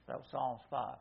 That was Psalms 5.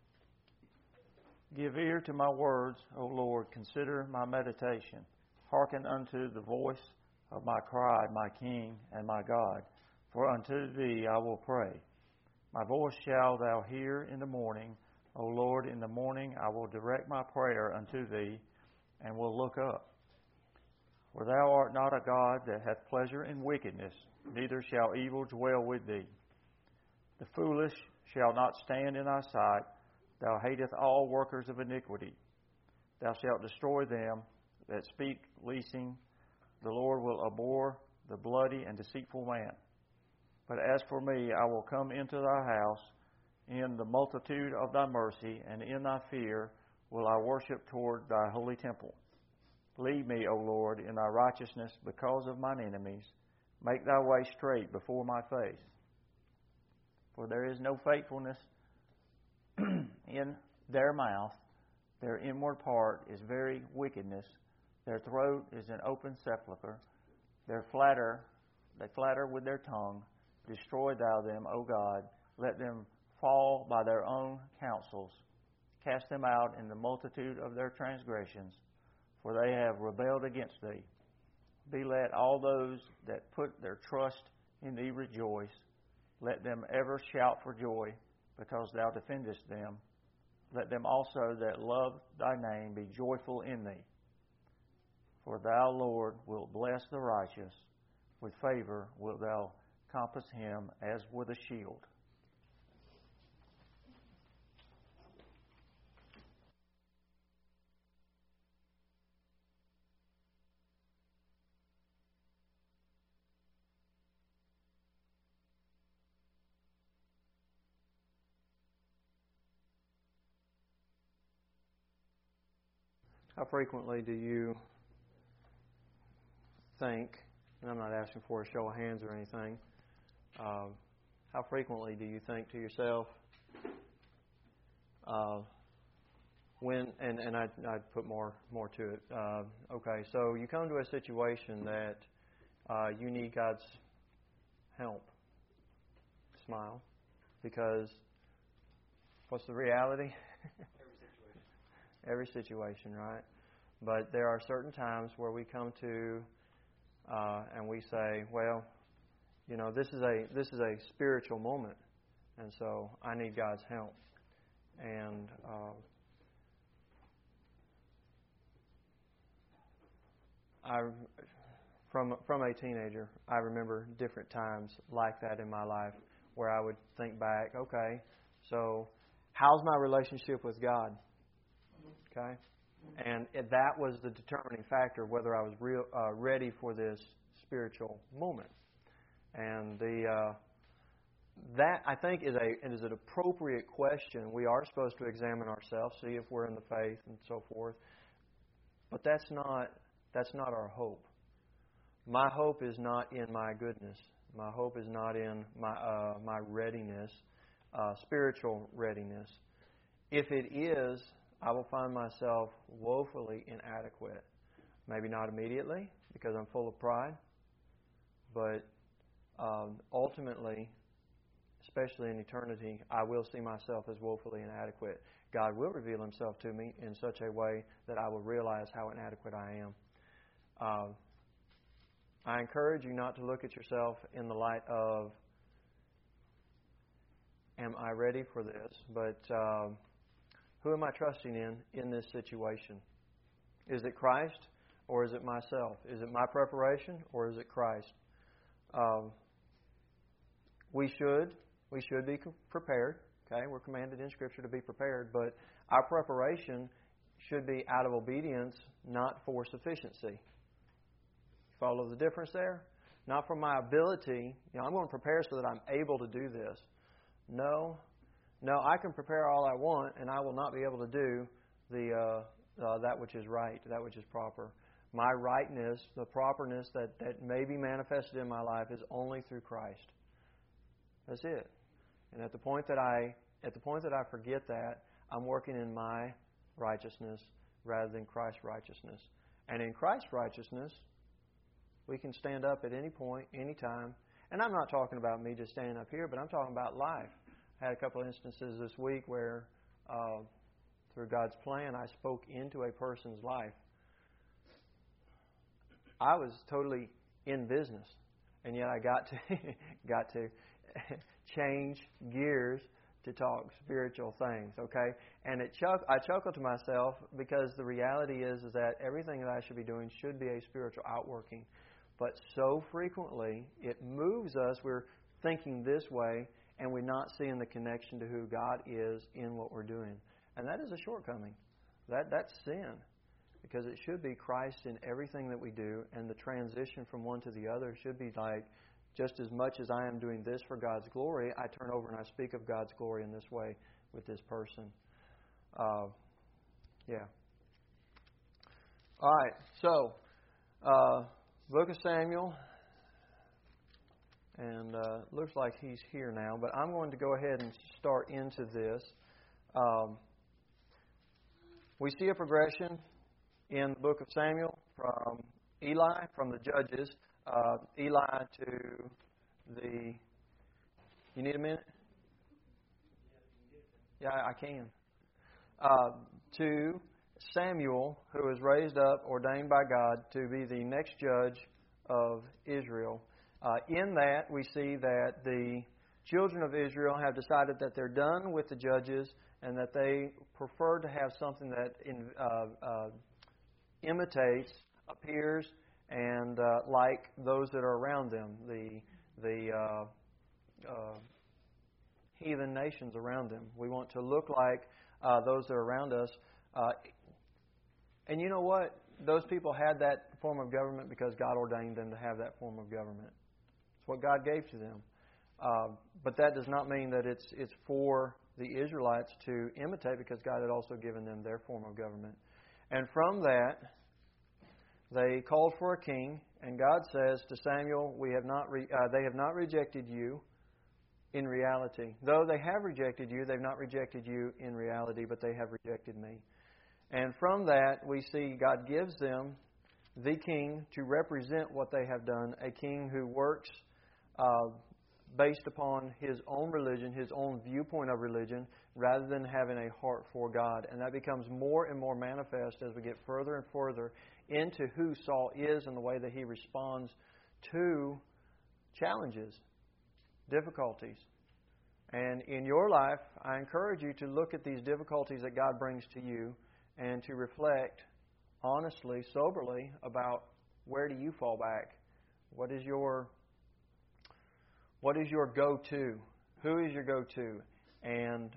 Give ear to my words, O Lord. Consider my meditation. Hearken unto the voice of my cry, my King and my God. For unto Thee I will pray. My voice shalt Thou hear in the morning. O Lord, in the morning I will direct my prayer unto Thee, and will look up. For Thou art not a God that hath pleasure in wickedness, neither shall evil dwell with Thee. The foolish shall not stand in Thy sight. Thou hatest all workers of iniquity. Thou shalt destroy them that speak leasing. The Lord will abhor the bloody and deceitful man. But as for me, I will come into Thy house in the multitude of Thy mercy, and in Thy fear will I worship toward Thy holy temple. Lead me, O Lord, in Thy righteousness because of mine enemies. Make Thy way straight before my face. For there is no faithfulness in their mouth. Their inward part is very wickedness. Their throat is an open sepulchre. They flatter with their tongue. Destroy Thou them, O God. Let them fall by their own counsels. Cast them out in the multitude of their transgressions, for they have rebelled against Thee. Be let all those that put their trust in Thee rejoice. Let them ever shout for joy, because Thou defendest them. Let them also that love Thy name be joyful in Thee. For Thou, Lord, wilt bless the righteous. With favor wilt Thou compass him as with a shield. How frequently do you think, and I'm not asking for a show of hands or anything, how frequently do you think to yourself, and I'd put more to it. Okay, so you come to a situation that you need God's help. Smile. Because what's the reality? Every situation, right? But there are certain times where we come to and we say, well, you know, this is a spiritual moment, and so I need God's help. And from a teenager, I remember different times like that in my life where I would think back, okay, so how's my relationship with God? Okay, and that was the determining factor of whether I was ready for this spiritual moment. And that I think is an appropriate question. We are supposed to examine ourselves, see if we're in the faith and so forth. But that's not our hope. My hope is not in my goodness. My hope is not in my readiness, spiritual readiness. If it is, I will find myself woefully inadequate. Maybe not immediately, because I'm full of pride, but ultimately, especially in eternity, I will see myself as woefully inadequate. God will reveal Himself to me in such a way that I will realize how inadequate I am. I encourage you not to look at yourself in the light of, am I ready for this? But who am I trusting in this situation? Is it Christ or is it myself? Is it my preparation or is it Christ? We should be prepared. Okay, we're commanded in Scripture to be prepared, but our preparation should be out of obedience, not for sufficiency. Follow the difference there? Not from my ability. I'm going to prepare so that I'm able to do this. No, I can prepare all I want, and I will not be able to do that which is right, that which is proper. My rightness, the properness that may be manifested in my life is only through Christ. That's it. And at the point that I forget that, I'm working in my righteousness rather than Christ's righteousness. And in Christ's righteousness, we can stand up at any point, any time. And I'm not talking about me just standing up here, but I'm talking about life. had a couple of instances this week where, through God's plan, I spoke into a person's life. I was totally in business, and yet I got to change gears to talk spiritual things. Okay, and I chuckled to myself because the reality is that everything that I should be doing should be a spiritual outworking. But so frequently it moves us. We're thinking this way, and we're not seeing the connection to who God is in what we're doing, and that is a shortcoming. That's sin. Because it should be Christ in everything that we do, and the transition from one to the other should be like, just as much as I am doing this for God's glory, I turn over and I speak of God's glory in this way with this person. Yeah. All right. So, Book of Samuel, and looks like he's here now, but I'm going to go ahead and start into this. We see a progression in the book of Samuel from Eli, from the judges, Eli to the... You need a minute? Yeah, I can. To Samuel, who was raised up, ordained by God to be the next judge of Israel. In that, we see that the children of Israel have decided that they're done with the judges and that they prefer to have something that imitates, appears, and like those that are around them, the heathen nations around them. We want to look like those that are around us. And you know what? Those people had that form of government because God ordained them to have that form of government. It's what God gave to them. But that does not mean that it's for the Israelites to imitate, because God had also given them their form of government. And from that, they called for a king, and God says to Samuel, they have not rejected you in reality. Though they have rejected you, they've not rejected you in reality, but they have rejected me. And from that, we see God gives them the king to represent what they have done, a king who works based upon his own religion, his own viewpoint of religion, rather than having a heart for God. And that becomes more and more manifest as we get further and further into who Saul is and the way that he responds to challenges, difficulties. And in your life, I encourage you to look at these difficulties that God brings to you and to reflect honestly, soberly about where do you fall back? What is your go-to? Who is your go-to? And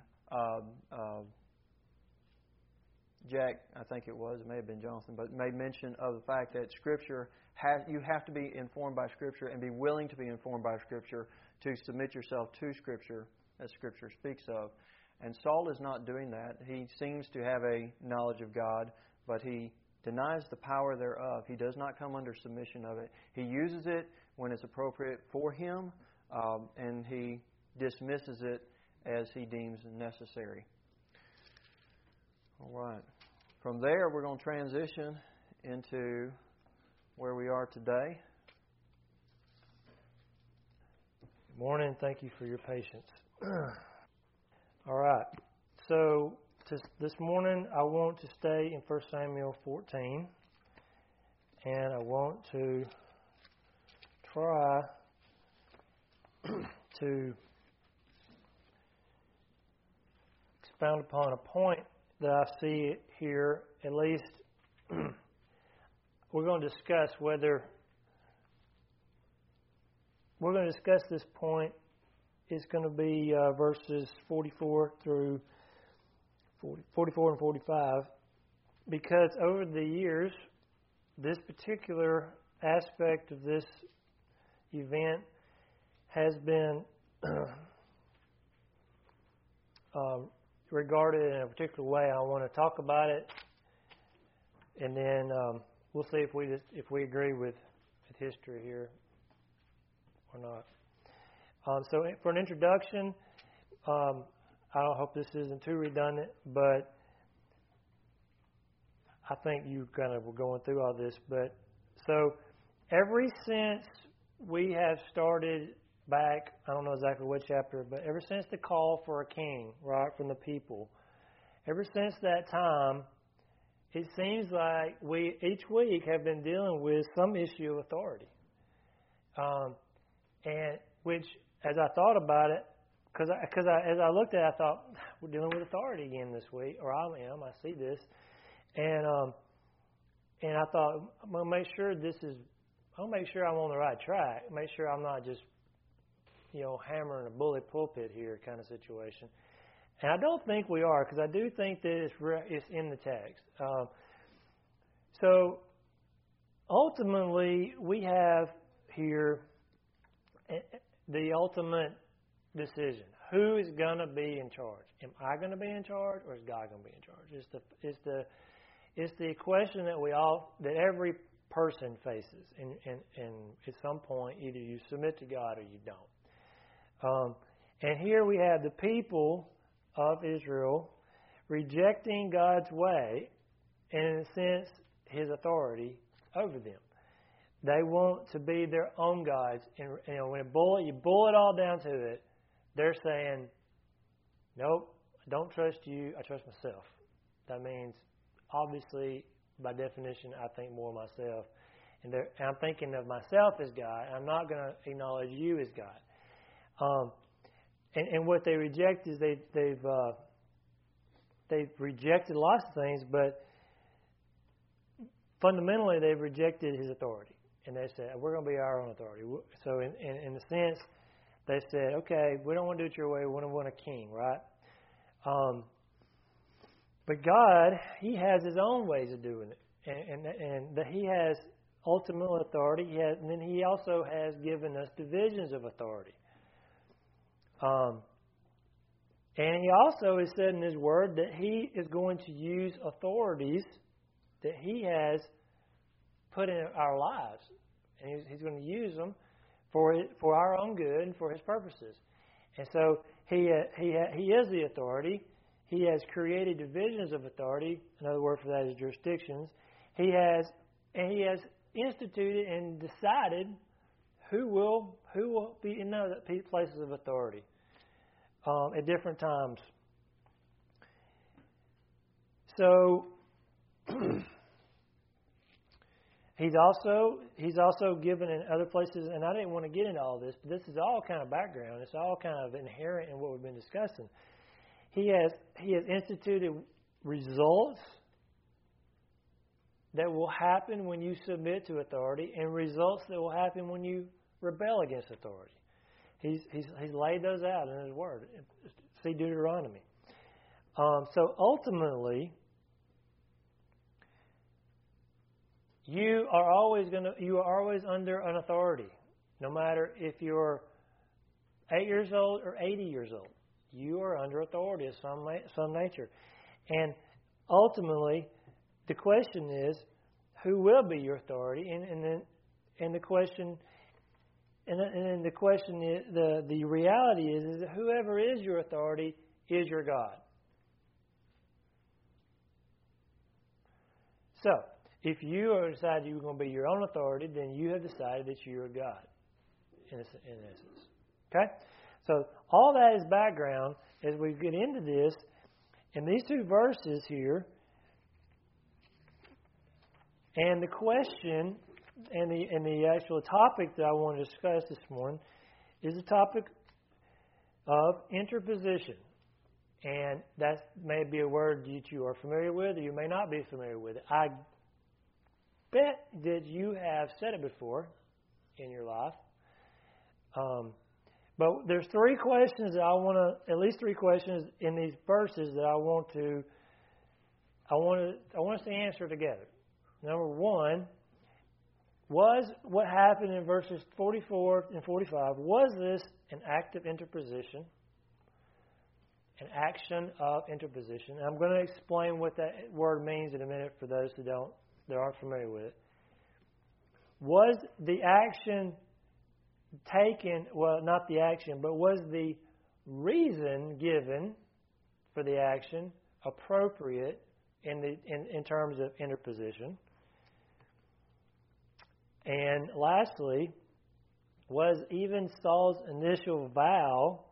Jack, I think it may have been Jonathan, but made mention of the fact that Scripture you have to be informed by Scripture and be willing to be informed by Scripture to submit yourself to Scripture as Scripture speaks of. And Saul is not doing that. He seems to have a knowledge of God, but he denies the power thereof. He does not come under submission of it. He uses it when it's appropriate for him, and he dismisses it as he deems necessary. All right. From there, we're going to transition into where we are today. Good morning. Thank you for your patience. All right. So this morning, I want to stay in 1 Samuel 14, and I want to try to expound upon a point that I see here. At least we're going to discuss this point. It's going to be verses 44 and 45, because over the years, this particular aspect of this event has been regarded in a particular way. I want to talk about it, and then we'll see if we agree with history here or not. So for an introduction, I don't hope this isn't too redundant, but I think you kind of were going through all this. But so ever since we have started back, I don't know exactly what chapter, but ever since the call for a king, right, from the people, ever since that time, it seems like we each week have been dealing with some issue of authority. And which, as I thought about it, because as I looked at it, I thought, we're dealing with authority again this week, or I am. I see this, and I thought, I'm gonna make sure I'll make sure I'm on the right track. Make sure I'm not just, hammering a bully pulpit here kind of situation. And I don't think we are, because I do think that it's in the text. So ultimately, we have here the ultimate decision. Who is going to be in charge? Am I going to be in charge, or is God going to be in charge? It's the question that every person faces, and at some point, either you submit to God or you don't. And here we have the people of Israel rejecting God's way, and in a sense, His authority over them. They want to be their own gods, and when you boil it all down to it, they're saying, "Nope, I don't trust you. I trust myself." That means, obviously, by definition, I think more of myself, and I'm thinking of myself as God. I'm not going to acknowledge you as God. And what they reject is they've rejected lots of things, but fundamentally they've rejected His authority, and they said, we're going to be our own authority. So in a sense, they said, okay, we don't want to do it your way. We want a king, right? But God, He has His own ways of doing it, and that He has ultimate authority. And then He also has given us divisions of authority. And He also has said in His Word that He is going to use authorities that He has put in our lives, and He's going to use them for our own good and for His purposes. And so He is the authority. He has created divisions of authority. Another word for that is jurisdictions. He has instituted and decided who will be in those places of authority at different times. So He's also given in other places, and I didn't want to get into all this, but this is all kind of background. It's all kind of inherent in what we've been discussing. He has instituted results that will happen when you submit to authority, and results that will happen when you rebel against authority. He's laid those out in His Word. See Deuteronomy. So ultimately, you are always under an authority, no matter if you're 8 years old or 80 years old. You are under authority of some nature, and ultimately, the question is, who will be your authority? And the question is, the reality is that whoever is your authority is your God. So, if you have decided you're going to be your own authority, then you have decided that you're God, in essence. Okay? So, all that is background as we get into this. In these two verses here, and the question and the actual topic that I want to discuss this morning is the topic of interposition. And that may be a word that you are familiar with, or you may not be familiar with it. I bet that you have said it before in your life. But there's three questions that at least three questions in these verses that I want us to answer together. Number one, was what happened in verses 44 and 45, was this an act of interposition? An action of interposition? And I'm going to explain what that word means in a minute for those that aren't familiar with it. Was the action taken, well, not the action, but was the reason given for the action appropriate in terms of interposition? And lastly, Was even Saul's initial vow,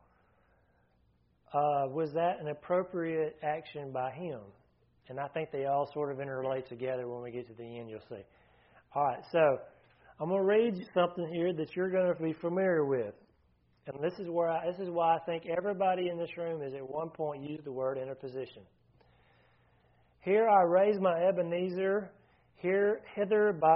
was that an appropriate action by him? And I think they all sort of interrelate together. When we get to the end, you'll see. All right, so I'm going to read you something here that you're going to be familiar with. And this is why I think everybody in this room has at one point used the word interposition. Here I raise my Ebenezer, hither by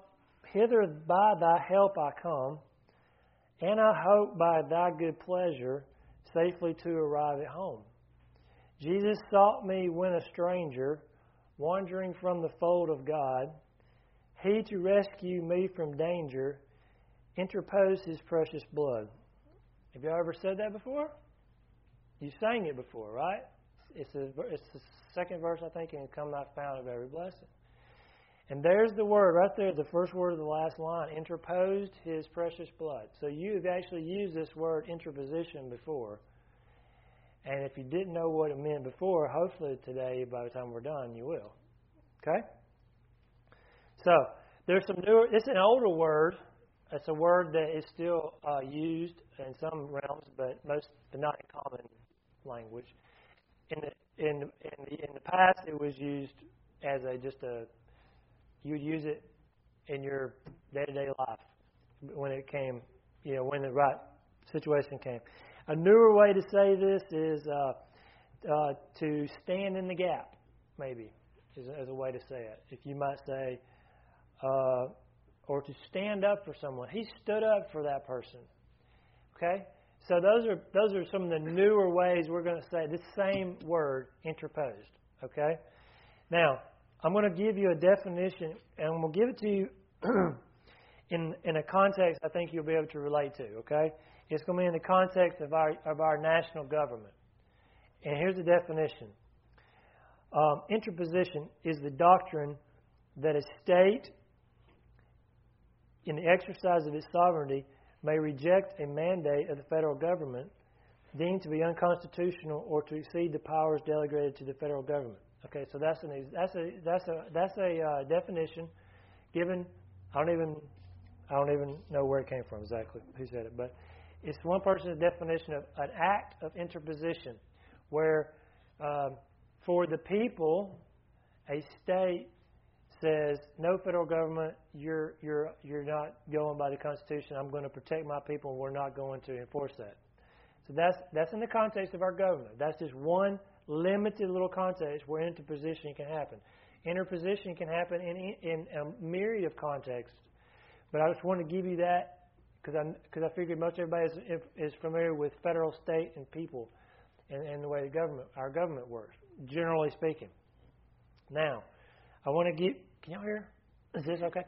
thy help I come, and I hope by thy good pleasure safely to arrive at home. Jesus sought me when a stranger, wandering from the fold of God. He, to rescue me from danger, interposed His precious blood. Have you ever said that before? You sang it before, right? It's the second verse, I think, in Come Thy Fount of Every Blessing. And there's the word right there, the first word of the last line, interposed His precious blood. So you've actually used this word interposition before. And if you didn't know what it meant before, hopefully today, by the time we're done, you will. Okay? So, there's some newer, it's an older word. It's a word that is still used in some realms, but not in common language. In the past, it was used as you would use it in your day-to-day life when it came, when the right situation came. A newer way to say this is to stand in the gap, maybe, is a way to say it. If you might say, or to stand up for someone. He stood up for that person. Okay? So those are some of the newer ways we're going to say this same word, interposed. Okay? Now, I'm going to give you a definition, and I'm going to give it to you in a context I think you'll be able to relate to. Okay? It's going to be in the context of our national government. And here's the definition. Interposition is the doctrine that a state, in the exercise of its sovereignty, may reject a mandate of the federal government deemed to be unconstitutional or to exceed the powers delegated to the federal government. Okay, so that's a definition given. I don't even know where it came from exactly. Who said it? But it's one person's definition of an act of interposition, where for the people, a state says, no, federal government, you're not going by the Constitution. I'm going to protect my people, and we're not going to enforce that. So that's in the context of our government. That's just one limited little context where interposition can happen. Interposition can happen in a myriad of contexts, but I just want to give you that because I figured most everybody is familiar with federal, state, and people, and the way our government works, generally speaking. Now, I want to give. Can y'all hear? Is this okay?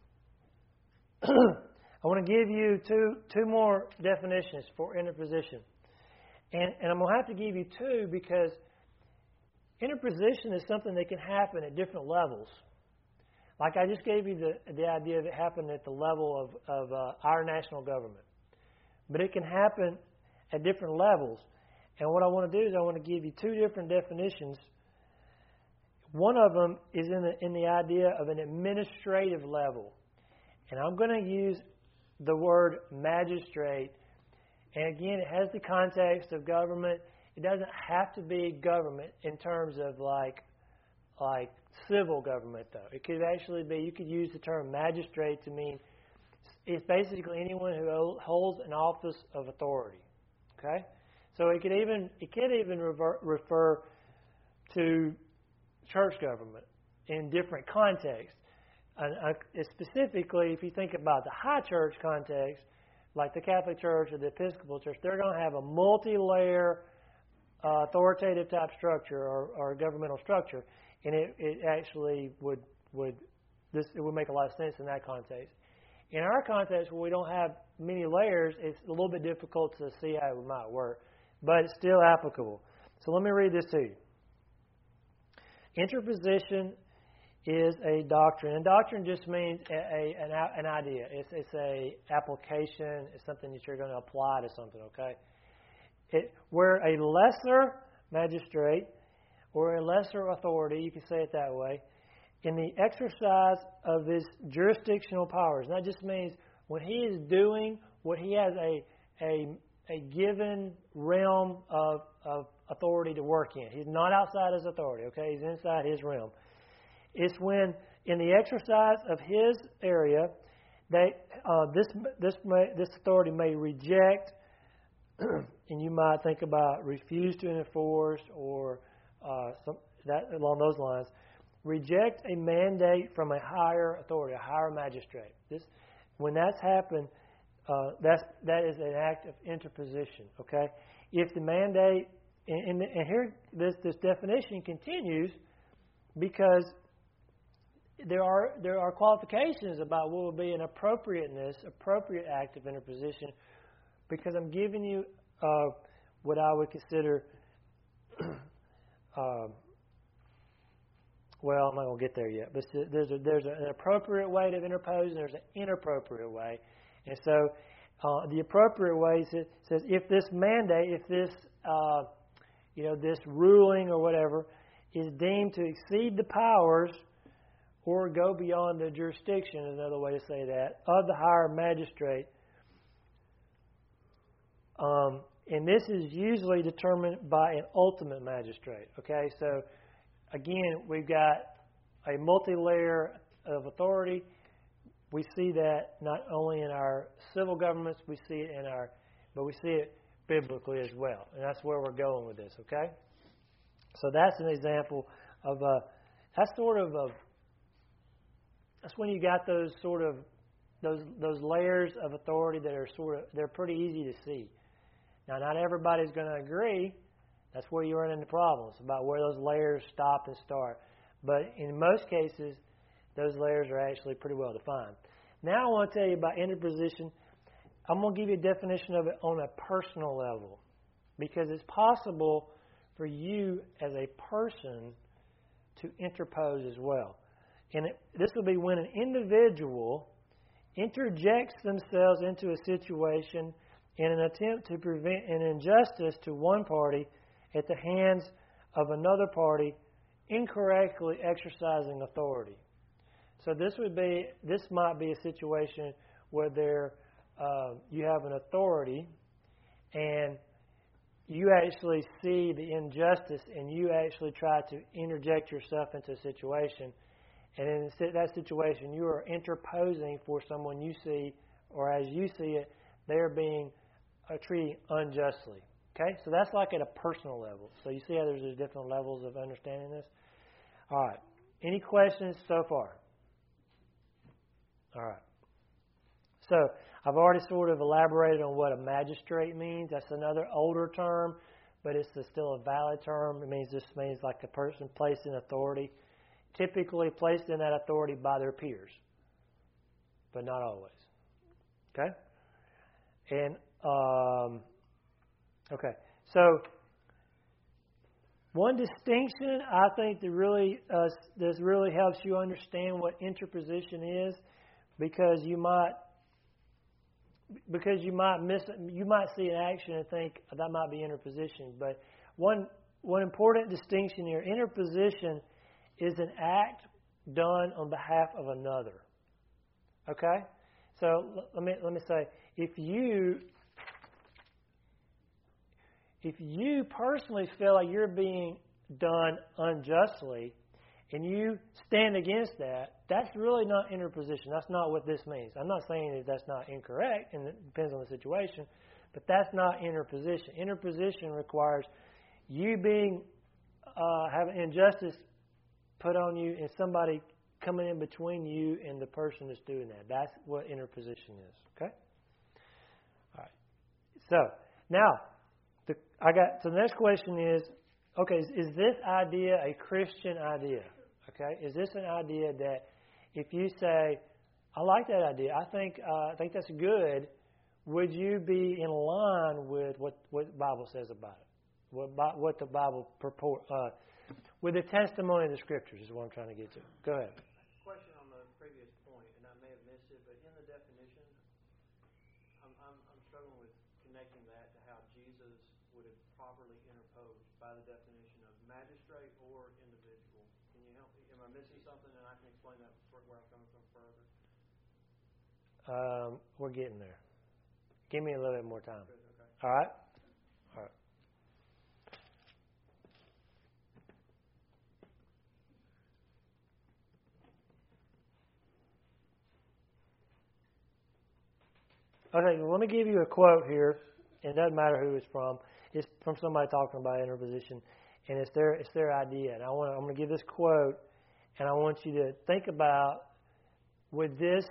I want to give you two more definitions for interposition. And I'm going to have to give you two because interposition is something that can happen at different levels. Like I just gave you the idea that it happened at the level of our national government. But it can happen at different levels. And what I want to do is I want to give you two different definitions. One of them is in the idea of an administrative level. And I'm going to use the word magistrate. And again, it has the context of government. It doesn't have to be government in terms of like civil government, though. It could actually be, you could use the term magistrate to mean it's basically anyone who holds an office of authority. Okay? So it could even refer to church government in different contexts. And specifically, if you think about the high church context, like the Catholic Church or the Episcopal Church, they're going to have a multi-layer authoritative type structure or governmental structure, and it actually would make a lot of sense in that context. In our context, where we don't have many layers, it's a little bit difficult to see how it might work, but it's still applicable. So let me read this to you. Interposition is a doctrine. And doctrine just means an idea. It's a application. It's something that you're going to apply to something, okay? Where a lesser magistrate or a lesser authority, you can say it that way, in the exercise of his jurisdictional powers. And that just means when he is doing what he has a given realm of authority to work in. He's not outside his authority, okay? He's inside his realm. It's when, in the exercise of his area, this authority may reject, and you might think about refuse to enforce or that along those lines, reject a mandate from a higher authority, a higher magistrate. When that's happened, that is an act of interposition. Okay, if the mandate, and here this definition continues, because there are qualifications about what would be an appropriate act of interposition, because I'm giving you what I would consider. Well, I'm not going to get there yet, but there's an appropriate way to interpose, and there's an inappropriate way. And so, the appropriate way says if this mandate, if this this ruling or whatever is deemed to exceed the powers or go beyond the jurisdiction, is another way to say that, of the higher magistrate. And this is usually determined by an ultimate magistrate. Okay, so again, we've got a multi-layer of authority. We see that not only in our civil governments, we see it but we see it biblically as well. And that's where we're going with this, okay? So that's an example of that's when you got those layers of authority that are they're pretty easy to see. Now, not everybody's going to agree. That's where you run into problems about where those layers stop and start. But in most cases, those layers are actually pretty well defined. Now I want to tell you about interposition. I'm going to give you a definition of it on a personal level, because it's possible for you as a person to interpose as well. And this will be when an individual interjects themselves into a situation in an attempt to prevent an injustice to one party at the hands of another party incorrectly exercising authority. So this might be a situation where you have an authority and you actually see the injustice and you actually try to interject yourself into a situation. And in that situation, you are interposing for someone you see, or as you see it, they are being treated unjustly. Okay? So that's like at a personal level. So you see how there's different levels of understanding this? All right. Any questions so far? All right. So I've already sort of elaborated on what a magistrate means. That's another older term, but it's still a valid term. It means like a person placed in authority, typically placed in that authority by their peers, but not always. Okay? And okay, so one distinction I think that really helps you understand what interposition is, because you might see an action and think that might be interposition. But one important distinction here: interposition is an act done on behalf of another. Okay, so let me say, if you personally feel like you're being done unjustly and you stand against that, that's really not interposition. That's not what this means. I'm not saying that that's not incorrect, and it depends on the situation, but that's not interposition. Interposition requires you having injustice put on you and somebody coming in between you and the person that's doing that. That's what interposition is. Okay? All right. So, now, the next question is, okay, is this idea a Christian idea? Okay? Is this an idea that if you say, I like that idea, I think that's good, would you be in line with what the Bible says about it? What the Bible purports, with the testimony of the Scriptures is what I'm trying to get to. Go ahead. Question on the previous point, and I may have missed it, but in the definition, I'm struggling with connecting that to how Jesus would have properly interposed by the definition of magistrate or individual. Can you help me? Am I missing something? And I can explain that where I'm coming from further. We're getting there. Give me a little bit more time. All right? All right. Okay, well, let me give you a quote here. It doesn't matter who it's from. It's from somebody talking about interposition, and it's their idea. And I'm going to give this quote, and I want you to think about, would this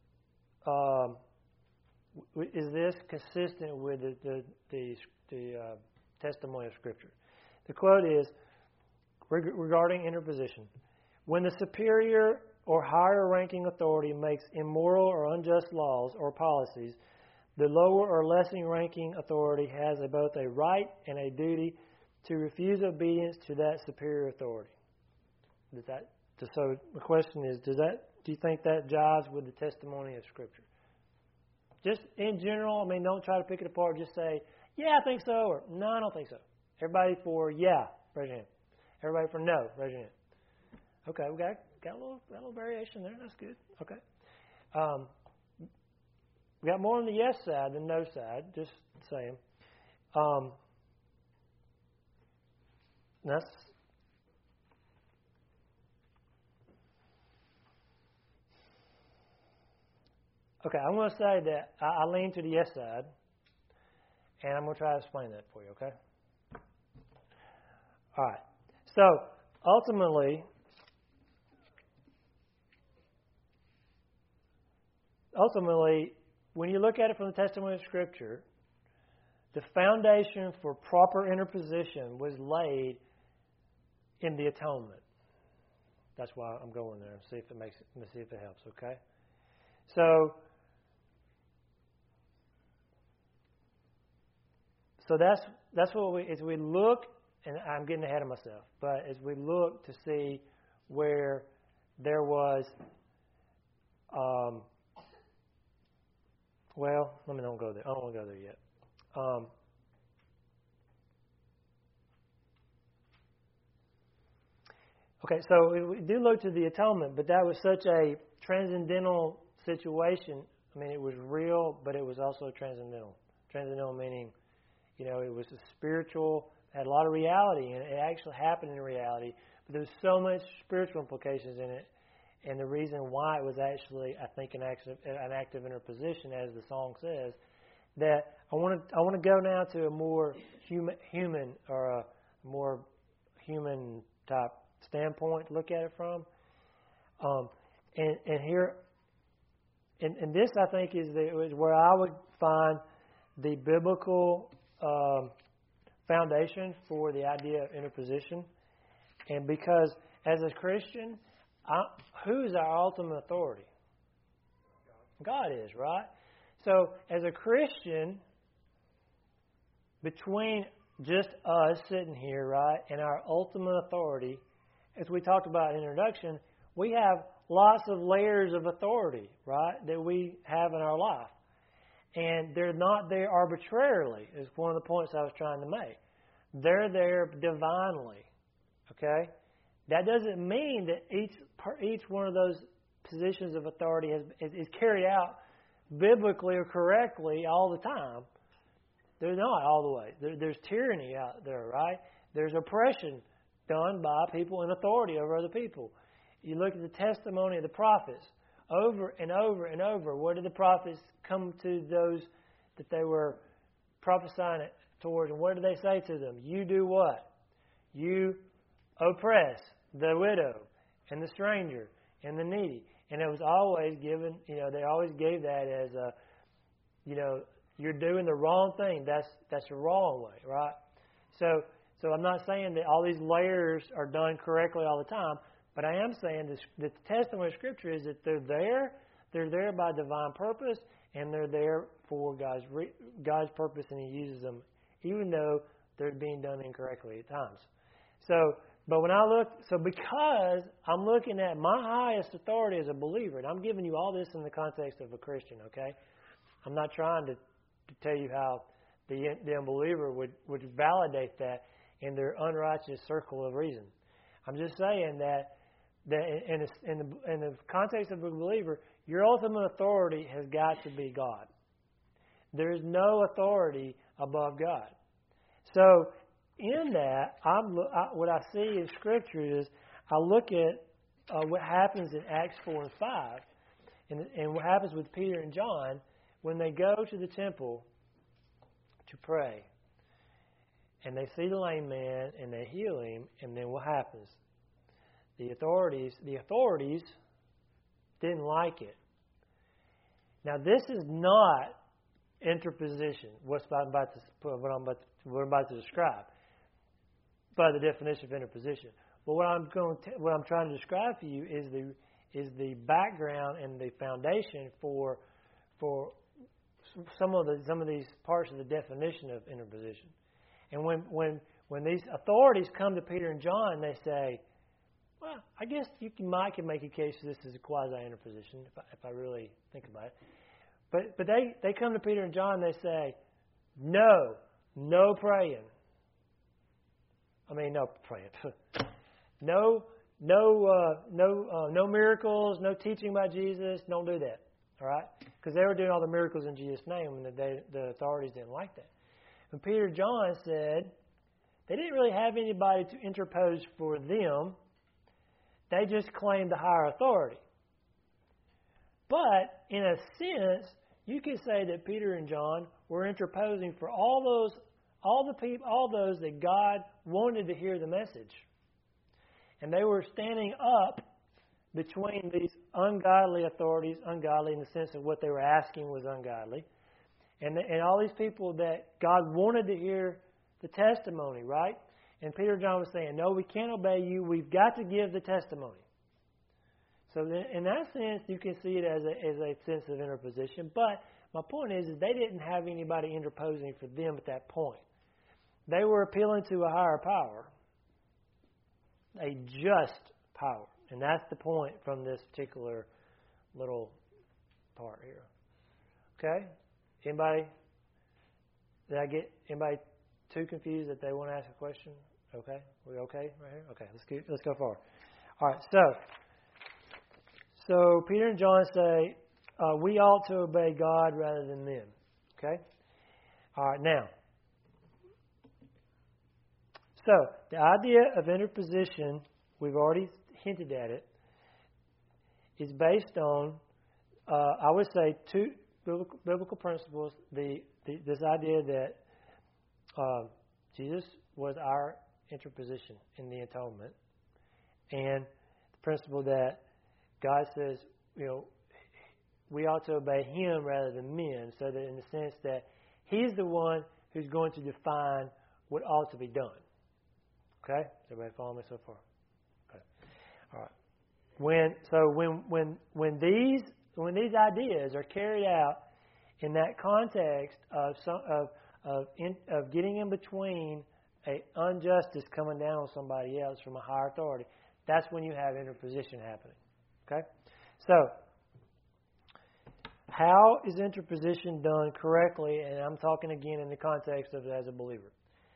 is this consistent with the testimony of Scripture? The quote is regarding interposition: when the superior or higher ranking authority makes immoral or unjust laws or policies, the lower or lesser ranking authority has both a right and a duty to refuse obedience to that superior authority. So the question is, do you think that jives with the testimony of Scripture? Just in general, I mean, don't try to pick it apart. Just say, yeah, I think so, or no, I don't think so. Everybody for yeah, raise your hand. Everybody for no, raise your hand. Okay, we got a little variation there. That's good. Okay. We got more on the yes side than no side. Just saying. That's okay. I'm going to say that I lean to the yes side, and I'm going to try to explain that for you. Okay. All right. So ultimately, when you look at it from the testimony of Scripture, the foundation for proper interposition was laid in the atonement. That's why I'm going there. See if it helps. Okay. So that's what as we look, and I'm getting ahead of myself, but as we look to see where there was. Well, let me not go there. I don't want to go there yet. Okay, so we do look to the atonement, but that was such a transcendental situation. I mean, it was real, but it was also transcendental. Transcendental meaning, it was a spiritual, had a lot of reality, and it actually happened in reality. But there was so much spiritual implications in it. And the reason why it was actually, I think, an active interposition, as the song says, that I want to go now to a more human or a more human type standpoint to look at it from. And here, and this I think is where I would find the biblical foundation for the idea of interposition. And because as a Christian, who is our ultimate authority? God is, right? So, as a Christian, between just us sitting here, right, and our ultimate authority, as we talked about in introduction, we have lots of layers of authority, right, that we have in our life. And they're not there arbitrarily, is one of the points I was trying to make. They're there divinely, okay? That doesn't mean that each one of those positions of authority is carried out biblically or correctly all the time. They're not all the way. There's tyranny out there, right? There's oppression done by people in authority over other people. You look at the testimony of the prophets over and over and over. What did the prophets come to those that they were prophesying towards? And what did they say to them? You do what? You oppress the widow and the stranger and the needy. And it was always given, they always gave that as a, you're doing the wrong thing. That's the wrong way, right? So I'm not saying that all these layers are done correctly all the time, but I am saying that the testimony of Scripture is that they're there by divine purpose, and they're there for God's purpose, and He uses them, even though they're being done incorrectly at times. But when I look, because I'm looking at my highest authority as a believer, and I'm giving you all this in the context of a Christian, okay? I'm not trying to tell you how the unbeliever would validate that in their unrighteous circle of reason. I'm just saying that in the context of a believer, your ultimate authority has got to be God. There is no authority above God. So in that, what I see in Scripture is I look at what happens in Acts 4 and 5 and what happens with Peter and John when they go to the temple to pray. And they see the lame man and they heal him, and then what happens? The authorities didn't like it. Now this is not interposition, what I'm about to describe, by the definition of interposition. But what I'm trying to describe for you is the background and the foundation for some of these parts of the definition of interposition. And when these authorities come to Peter and John, they say, well, I guess you can make a case this is a quasi-interposition if I really think about it. But they come to Peter and John and they say, no praying. I mean, no praying. no miracles, no teaching about Jesus. Don't do that. All right? Because they were doing all the miracles in Jesus' name, and the authorities didn't like that. And Peter and John said they didn't really have anybody to interpose for them. They just claimed the higher authority. But in a sense, you could say that Peter and John were interposing for all those that God wanted to hear the message. And they were standing up between these ungodly authorities, ungodly in the sense of what they were asking was ungodly, and all these people that God wanted to hear the testimony, right? And Peter and John was saying, no, we can't obey you. We've got to give the testimony. So in that sense, you can see it as a sense of interposition. But my point is they didn't have anybody interposing for them at that point. They were appealing to a higher power, a just power. And that's the point from this particular little part here. Okay? Did I get anybody too confused that they want to ask a question? Okay? We okay right here? Okay, let's go forward. All right, so Peter and John say, we ought to obey God rather than them. Okay? All right, now. So, the idea of interposition, we've already hinted at it, is based on, I would say, two biblical principles. This idea that Jesus was our interposition in the atonement, and the principle that God says, we ought to obey Him rather than men, so that in the sense that He's the one who's going to define what ought to be done. Okay? Everybody follow me so far? Okay. All right. When these ideas are carried out in that context of getting in between a injustice coming down on somebody else from a higher authority, that's when you have interposition happening. Okay? So, how is interposition done correctly? And I'm talking again in the context of as a believer.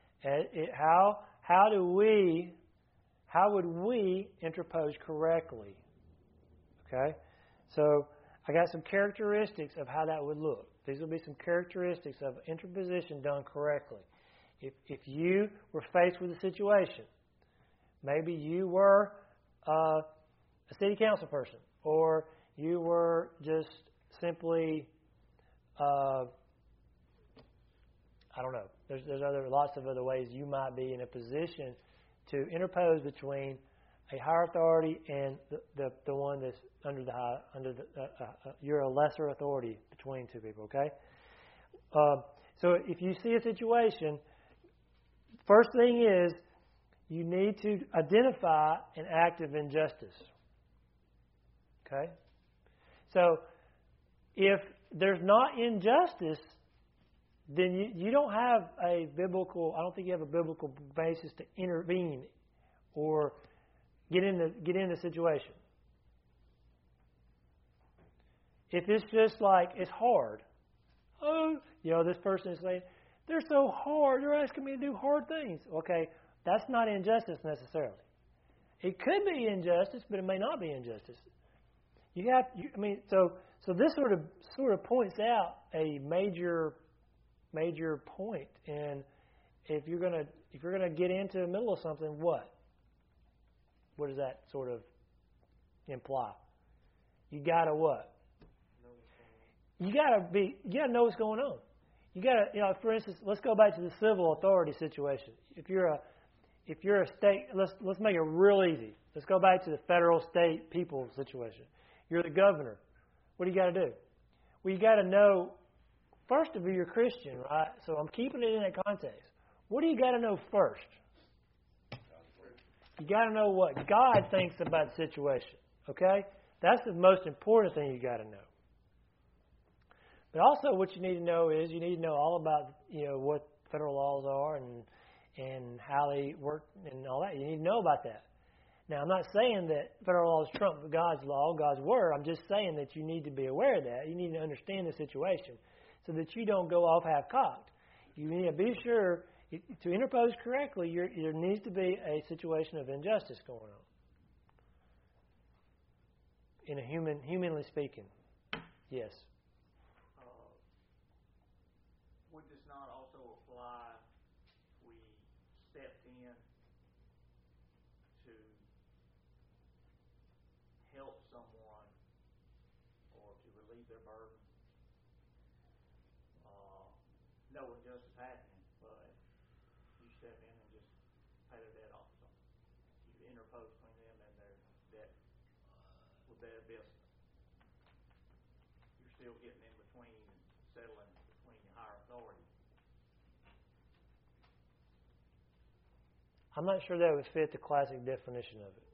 How would we interpose correctly? Okay? So, I got some characteristics of how that would look. These will be some characteristics of interposition done correctly. If you were faced with a situation, maybe you were a city council person, or you were just simply, I don't know. There's lots of other ways you might be in a position to interpose between a higher authority and the one that's you're a lesser authority between two people. Okay. So if you see a situation, first thing is you need to identify an act of injustice. Okay. So if there's not injustice, then you don't have I don't think you have a biblical basis to intervene or get in the situation. If it's just like it's hard, this person is saying, they're so hard, they're asking me to do hard things. Okay, that's not injustice necessarily. It could be injustice, but it may not be injustice. So this sort of points out a major major point. And if you're gonna get into the middle of something, what does that sort of imply? You gotta what? You gotta know what's going on. You gotta, for instance, let's go back to the civil authority situation. If you're a state, let's make it real easy. Let's go back to the federal, state, people situation. You're the governor. What do you got to do? Well, you got to know, first of all, you're a Christian, right? So I'm keeping it in that context. What do you got to know first? You got to know what God thinks about the situation. Okay? That's the most important thing you got to know. But also, what you need to know is you need to know all about what federal laws are and how they work and all that. You need to know about that. Now, I'm not saying that federal laws trump God's law, God's word. I'm just saying that you need to be aware of that. You need to understand the situation so that you don't go off half-cocked. You need to be sure to interpose correctly. There needs to be a situation of injustice going on. In a humanly speaking, yes. Would this not also apply if we stepped in to help someone or to relieve their burden? No injustice happening, but you step in and just pay their debt off or something. You interpose between them and their debt with their business. You're still getting in between and settling between the higher authority. I'm not sure that would fit the classic definition of it.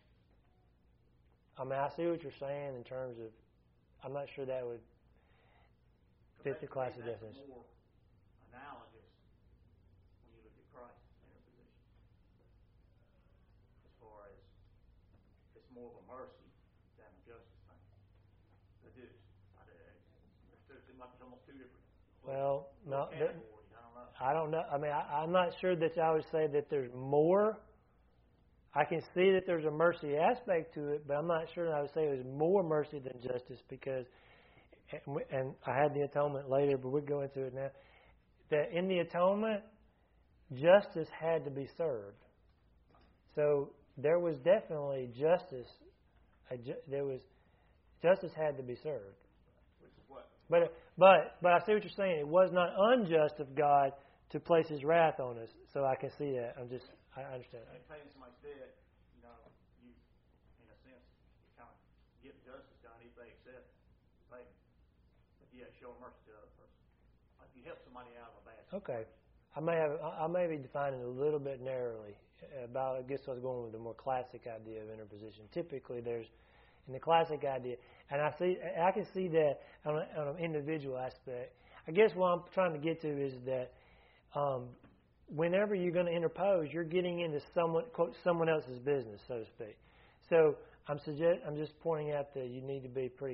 I mean, I see what you're saying in terms of, I'm not sure that would fit the classic definition. More analogous when you look at Christ's interposition. As far as it's more of a mercy than a justice thing. There's almost two different. Well, no, I don't know. I mean, I'm not sure that I would say that there's more. I can see that there's a mercy aspect to it, but I'm not sure that I would say there's more mercy than justice because, and I had the atonement later, but we'll go into it now, that in the atonement, justice had to be served. So there was definitely justice. Justice had to be served. Which is what? But I see what you're saying. It was not unjust of God to place His wrath on us. So I can see that. I understand. And paying somebody's debt, you in a sense kind of get justice done if they accept the payment. But you have to show mercy to the other person. Like you help somebody out of a bad situation. Okay. I may be defining it a little bit narrowly. I guess I was going with the more classic idea of interposition. Typically, there's in the classic idea, and I can see that on an individual aspect. I guess what I'm trying to get to is that whenever you're going to interpose, you're getting into someone else's business, so to speak. So I'm just pointing out that you need to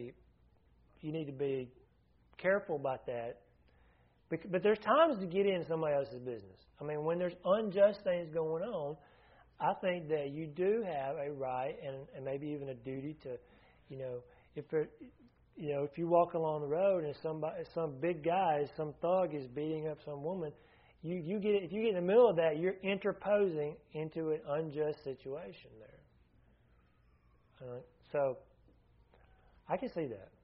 be careful about that. But there's times to get into somebody else's business. I mean, when there's unjust things going on, I think that you do have a right and maybe even a duty to, if you walk along the road and some big guy, some thug is beating up some woman, if you get in the middle of that, you're interposing into an unjust situation there. So I can see that.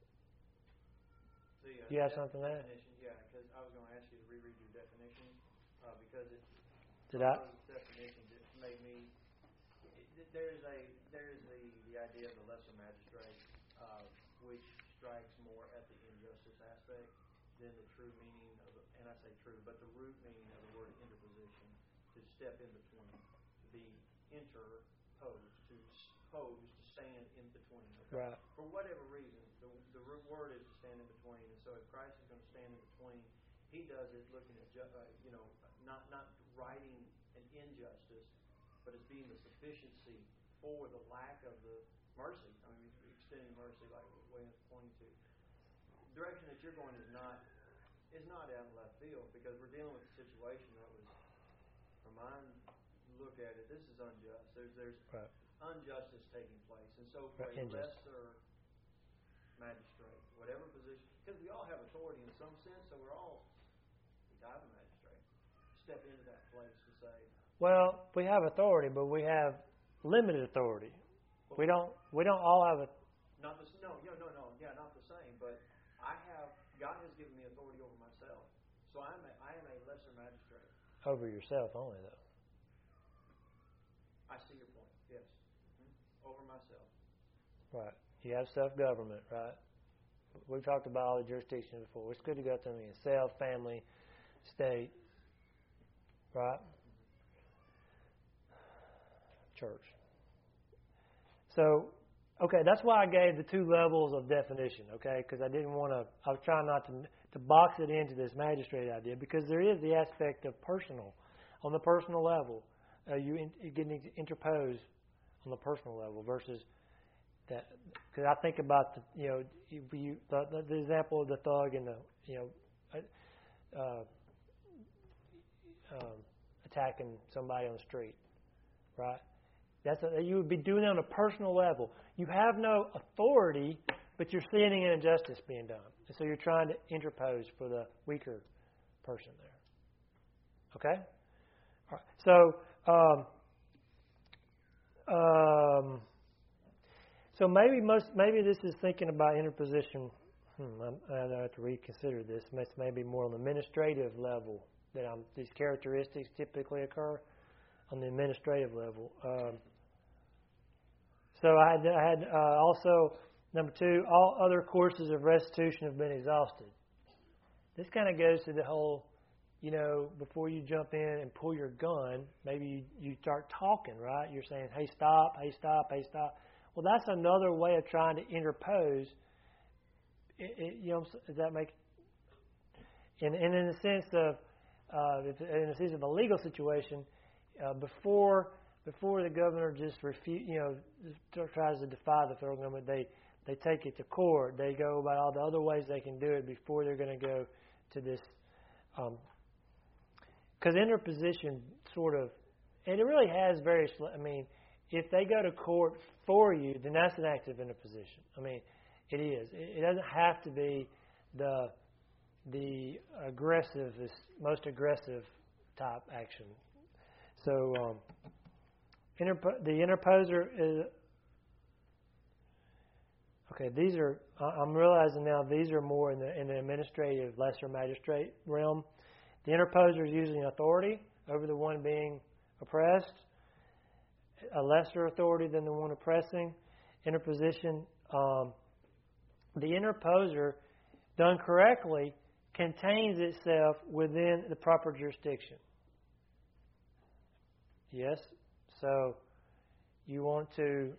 You have something there? Yeah, because I was going to ask you to reread your definition because definition just made me. There's the idea of the lesser magistrate, which strikes more at the injustice aspect than the true meaning of, and I say true, but the root meaning of the word interposition, to step in between, to be interposed, to stand in between. Okay? Right. For whatever reason, the root word is to stand in between, and so if Christ is going to stand in between, He does it looking at not righting an injustice, but as being the sufficiency for the lack of the mercy. I mean, extending mercy, like William's pointing to. The direction that you're going is not out in left field because we're dealing with a situation that was, from my look at it, this is unjust. There's right. Injustice taking place, and so for a lesser magistrate, whatever position, because we all have authority in some sense, so we're all step into that place to say? Well, we have authority, but we have limited authority. We don't all have a. Not the not the same. But God has given me authority over myself, so I am a lesser magistrate. Over yourself only, though. I see your point. Yes, over myself. Right. You have self-government, right? We've talked about all the jurisdictions before. It's good to go through them: self, family, state, right? Church. So, okay, that's why I gave the two levels of definition, okay? Because I was trying not to box it into this magistrate idea, because there is the aspect of personal. On the personal level, you getting to interpose on the personal level versus that. Because I think about the example of the thug and attacking somebody on the street, right? You would be doing it on a personal level. You have no authority, but you're seeing an injustice being done. And so you're trying to interpose for the weaker person there. Okay? All right. So maybe this is thinking about interposition. I have to reconsider this. It's maybe more on the administrative level that these characteristics typically occur on the administrative level. So I had also, number 2, all other courses of restitution have been exhausted. This kind of goes to the whole, before you jump in and pull your gun, maybe you start talking, right? You're saying, hey, stop, hey, stop, hey, stop. Well, that's another way of trying to interpose. Does that make? And in the sense of, in the sense of a legal situation, before the governor just tries to defy the federal government, they take it to court. They go about all the other ways they can do it before they're going to go to this. Because interposition sort of, and it really has various. If they go to court for you, then that's an act of interposition. It is. It doesn't have to be the aggressive, most aggressive type action. So the interposer is okay. These are. I'm realizing now these are more in the administrative, lesser magistrate realm. The interposer is using authority over the one being oppressed, a lesser authority than the one oppressing. Interposition. The interposer, done correctly, contains itself within the proper jurisdiction. Yes? So you want to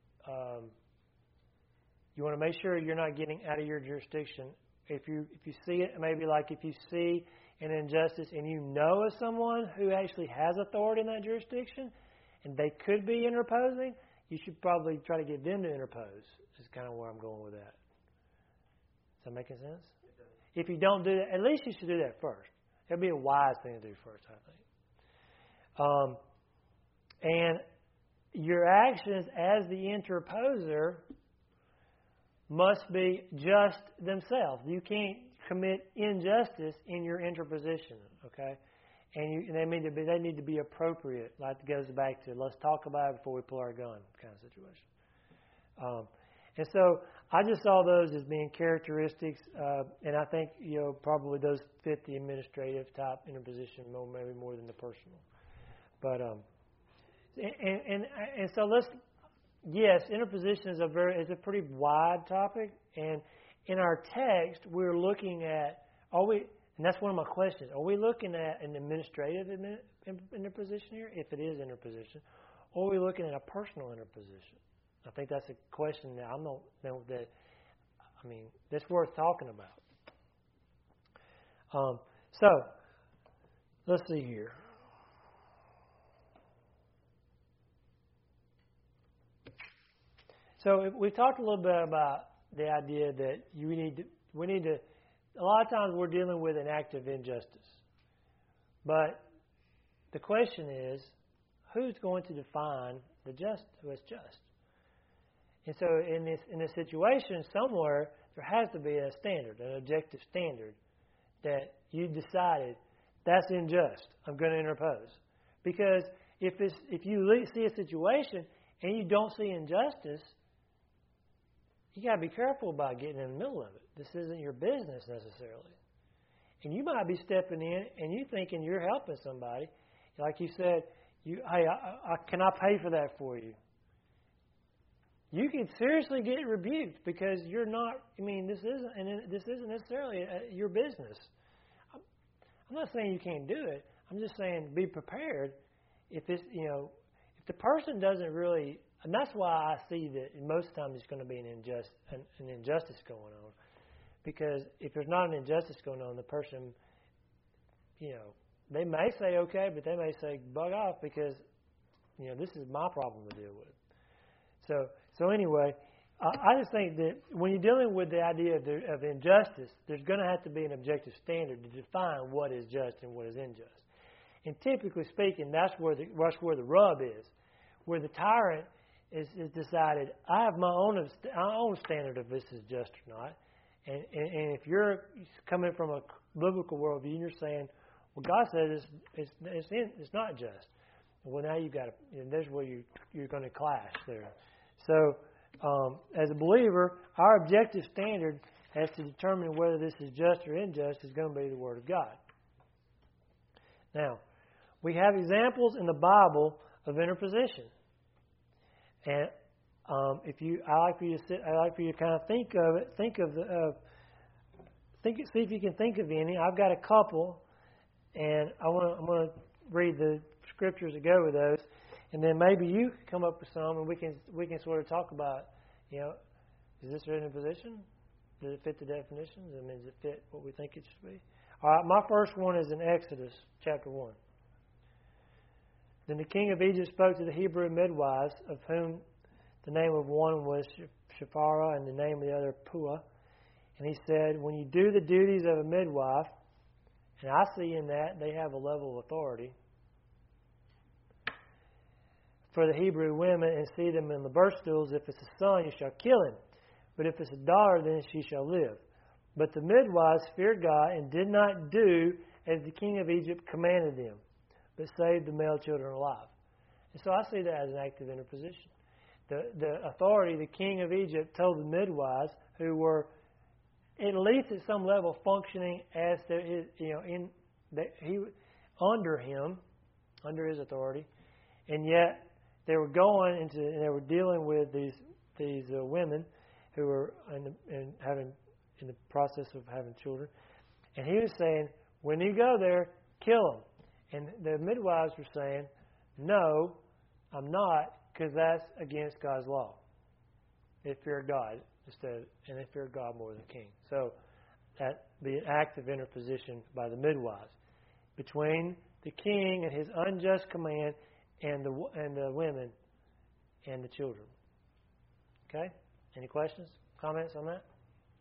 make sure you're not getting out of your jurisdiction. If you see it, maybe like if you see an injustice and you know of someone who actually has authority in that jurisdiction and they could be interposing, you should probably try to get them to interpose. Is kind of where I'm going with that. Is that making sense? If you don't do that, at least you should do that first. It would be a wise thing to do first, I think. And your actions as the interposer must be just themselves. You can't commit injustice in your interposition, okay? And they need to be appropriate. Like it goes back to let's talk about it before we pull our gun kind of situation. And so I just saw those as being characteristics, and I think probably those fit the administrative type interposition maybe more than the personal. But and so interposition is a pretty wide topic, and in our text we're looking at and that's one of my questions. Are we looking at an administrative interposition here, if it is interposition, or are we looking at a personal interposition? I think that's a question that that's worth talking about. So let's see here. So we've talked a little bit about the idea that we need to. A lot of times we're dealing with an act of injustice, but the question is, who's going to define who is just? And so in this situation, somewhere there has to be a standard, an objective standard that you decided that's unjust. I'm going to interpose. Because if you see a situation and you don't see injustice, you got to be careful about getting in the middle of it. This isn't your business necessarily. And you might be stepping in and you thinking you're helping somebody. Like you said, hey, can I pay for that for you? You can seriously get rebuked because you're not. This isn't necessarily your business. I'm not saying you can't do it. I'm just saying be prepared. If the person doesn't really, and that's why I see that most times there's going to be an injustice going on, because if there's not an injustice going on, the person, they may say okay, but they may say bug off because, this is my problem to deal with. So anyway, I just think that when you're dealing with the idea of injustice, there's going to have to be an objective standard to define what is just and what is unjust. And typically speaking, that's where the rub is, where the tyrant is decided, I have my own standard of this is just or not. And if you're coming from a biblical worldview and you're saying, well, God says it's not just. Well, now you've got to, there's where you're going to clash there. So, as a believer, our objective standard has to determine whether this is just or unjust is going to be the Word of God. Now, we have examples in the Bible of interposition, and I like for you to kind of think of it. See if you can think of any. I've got a couple, and I'm going to read the scriptures that go with those. And then maybe you can come up with some, and we can sort of talk about, is this in a position? Does it fit the definitions? Does it fit what we think it should be? All right, my first one is in Exodus chapter 1. Then the king of Egypt spoke to the Hebrew midwives, of whom the name of one was Shiphrah and the name of the other Puah. And he said, when you do the duties of a midwife, and I see in that they have a level of authority, for the Hebrew women and see them in the birth stools. If it's a son, you shall kill him. But if it's a daughter, then she shall live. But the midwives feared God and did not do as the king of Egypt commanded them, but saved the male children alive. And so I see that as an active interposition. The authority, the king of Egypt told the midwives, who were at least at some level functioning as under his authority, and yet they were going into and they were dealing with these women who were in the process of having children, and he was saying, when you go there, kill them. And the midwives were saying, no, I'm not, because that's against God's law. They fear God instead, and they fear God more than the king. So that be an active interposition by the midwives between the king and his unjust command and the women and the children. Okay? Any questions, comments on that?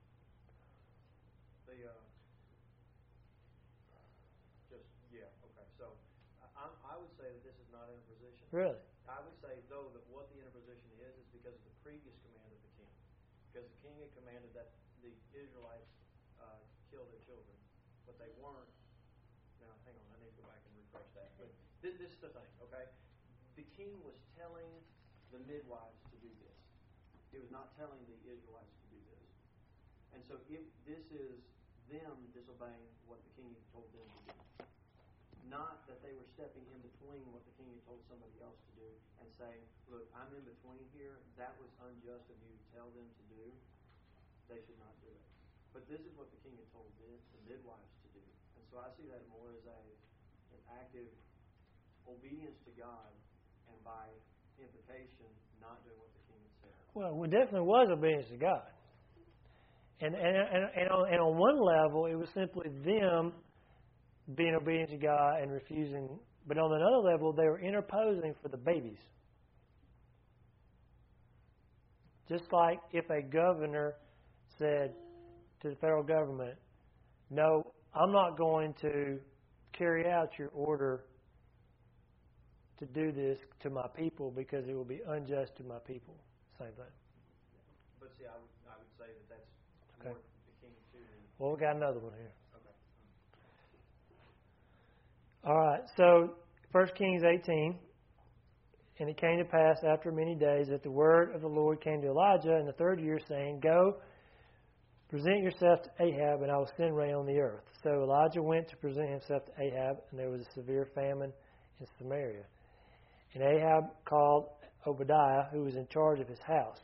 Okay. So I would say that this is not interposition. Really? I would say, though, that what the interposition is because of the previous command of the king. Because the king had commanded that the Israelites kill their children, but they weren't. Now, hang on, I need to go back and refresh that. But this is the thing, okay? The king was telling the midwives to do this. He was not telling the Israelites to do this. And so this is them disobeying what the king had told them to do. Not that they were stepping in between what the king had told somebody else to do and saying, look, I'm in between here. That was unjust of you to tell them to do. They should not do it. But this is what the king had told the midwives to do. And so I see that more as an active obedience to God, and by implication, not doing what the king had said. Well, it definitely was obedience to God. And on one level, it was simply them being obedient to God and refusing. But on another level, they were interposing for the babies. Just like if a governor said to the federal government, no, I'm not going to carry out your order to do this to my people because it will be unjust to my people. Same thing. But see, I would say that that's okay. More the king too. Well, we got another one here. Okay. All right, so 1 Kings 18. And it came to pass after many days that the word of the Lord came to Elijah in the third year, saying, Go, present yourself to Ahab, and I will send rain on the earth. So Elijah went to present himself to Ahab, and there was a severe famine in Samaria. And Ahab called Obadiah, who was in charge of his house.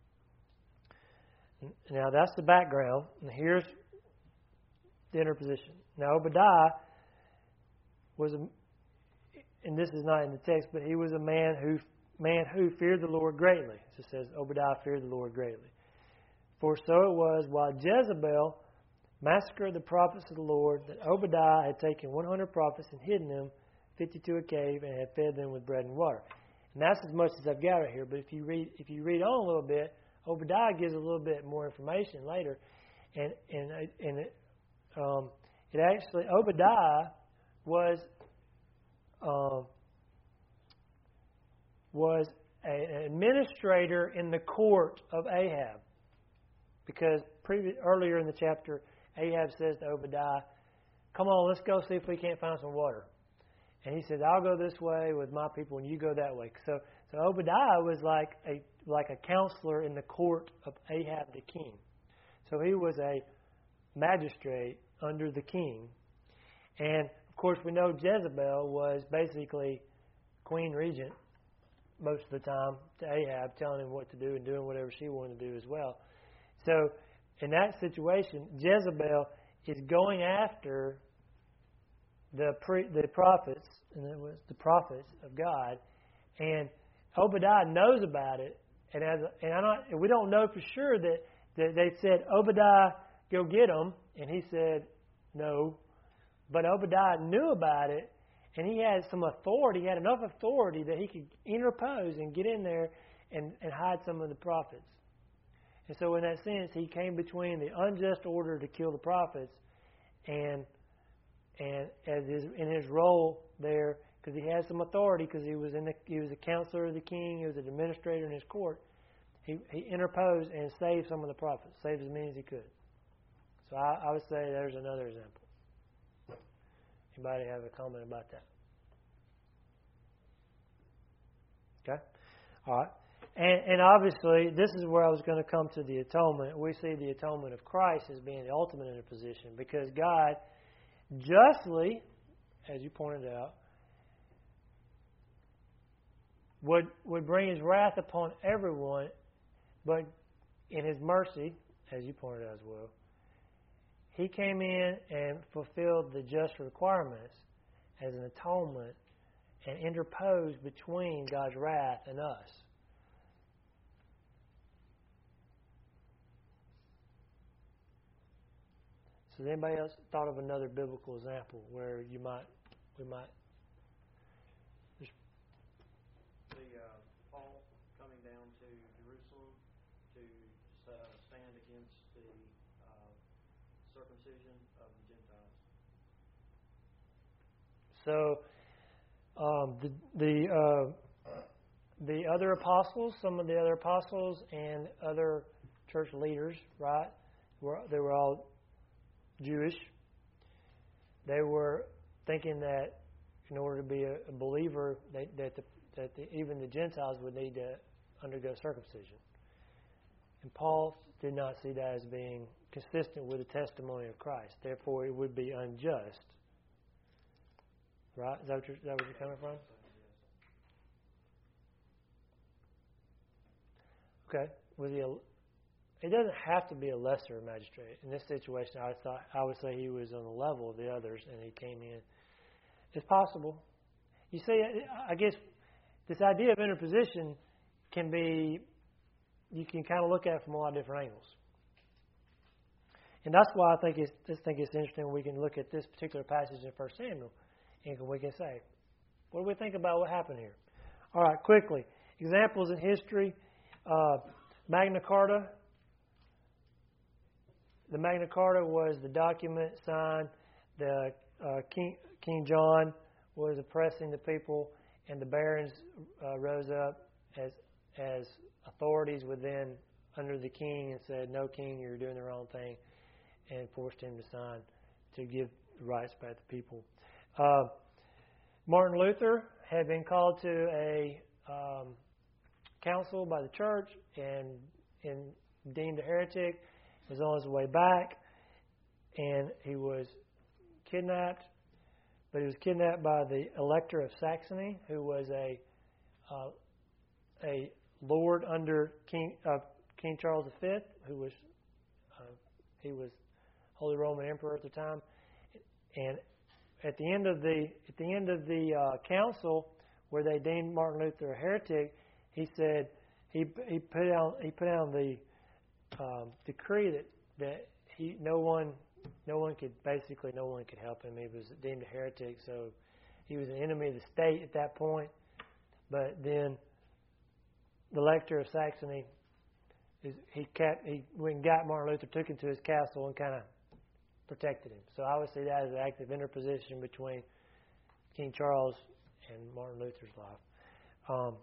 Now that's the background, and here's the interposition. Now Obadiah was and this is not in the text, but he was a man who feared the Lord greatly. It says Obadiah feared the Lord greatly. For so it was, while Jezebel massacred the prophets of the Lord, that Obadiah had taken 100 prophets and hidden them 50 to a cave and had fed them with bread and water. And that's as much as I've got right here. But if you read on a little bit, Obadiah gives a little bit more information later, and it actually Obadiah was an administrator in the court of Ahab. Because earlier in the chapter, Ahab says to Obadiah, come on, let's go see if we can't find some water. And he says, I'll go this way with my people and you go that way. So Obadiah was like a counselor in the court of Ahab the king. So he was a magistrate under the king. And of course, we know Jezebel was basically queen regent most of the time to Ahab, telling him what to do and doing whatever she wanted to do as well. So in that situation, Jezebel is going after the prophets, and it was the prophets of God, and Obadiah knows about it, and we don't know for sure that they said, Obadiah, go get them, and he said no. But Obadiah knew about it, and he had some authority. He had enough authority that he could interpose and get in there and hide some of the prophets. And so in that sense, he came between the unjust order to kill the prophets and in his role there, because he had some authority, because he was a counselor of the king, he was an administrator in his court. He interposed and saved some of the prophets, saved as many as he could. So I would say there's another example. Anybody have a comment about that? Okay. All right. And obviously, this is where I was going to come to the atonement. We see the atonement of Christ as being the ultimate interposition, because God justly, as you pointed out, would bring His wrath upon everyone, but in His mercy, as you pointed out as well, He came in and fulfilled the just requirements as an atonement and interposed between God's wrath and us. So has anybody else thought of another biblical example where we might Paul coming down to Jerusalem to stand against the circumcision of the Gentiles? So the other apostles, some of the other apostles and other church leaders, right? They were all Jewish. They were thinking that in order to be a believer, even the Gentiles would need to undergo circumcision. And Paul did not see that as being consistent with the testimony of Christ. Therefore, it would be unjust. Right? Is that where you're coming from? Okay. It doesn't have to be a lesser magistrate. In this situation, I would say he was on the level of the others, and he came in. It's possible. You see, I guess this idea of interposition you can kind of look at it from a lot of different angles. And that's why I think it's interesting we can look at this particular passage in 1 Samuel, and we can say, what do we think about what happened here? All right, quickly. Examples in history. Magna Carta. The Magna Carta was the document signed. The King John was oppressing the people, and the barons rose up as authorities within under the king and said, "No, king, you're doing the wrong thing," and forced him to sign to give the rights back to people. Martin Luther had been called to a council by the church and deemed a heretic. He was on his way back, and he was kidnapped. But he was kidnapped by the Elector of Saxony, who was a lord under King Charles V, who was he was Holy Roman Emperor at the time. And at the end of the council, where they deemed Martin Luther a heretic, he said he put down the decree that no one could help him. He was deemed a heretic, so he was an enemy of the state at that point. But then the Elector of Saxony, he went and got Martin Luther, took him to his castle, and kind of protected him. So I would see that as an active interposition between King Charles and Martin Luther's life.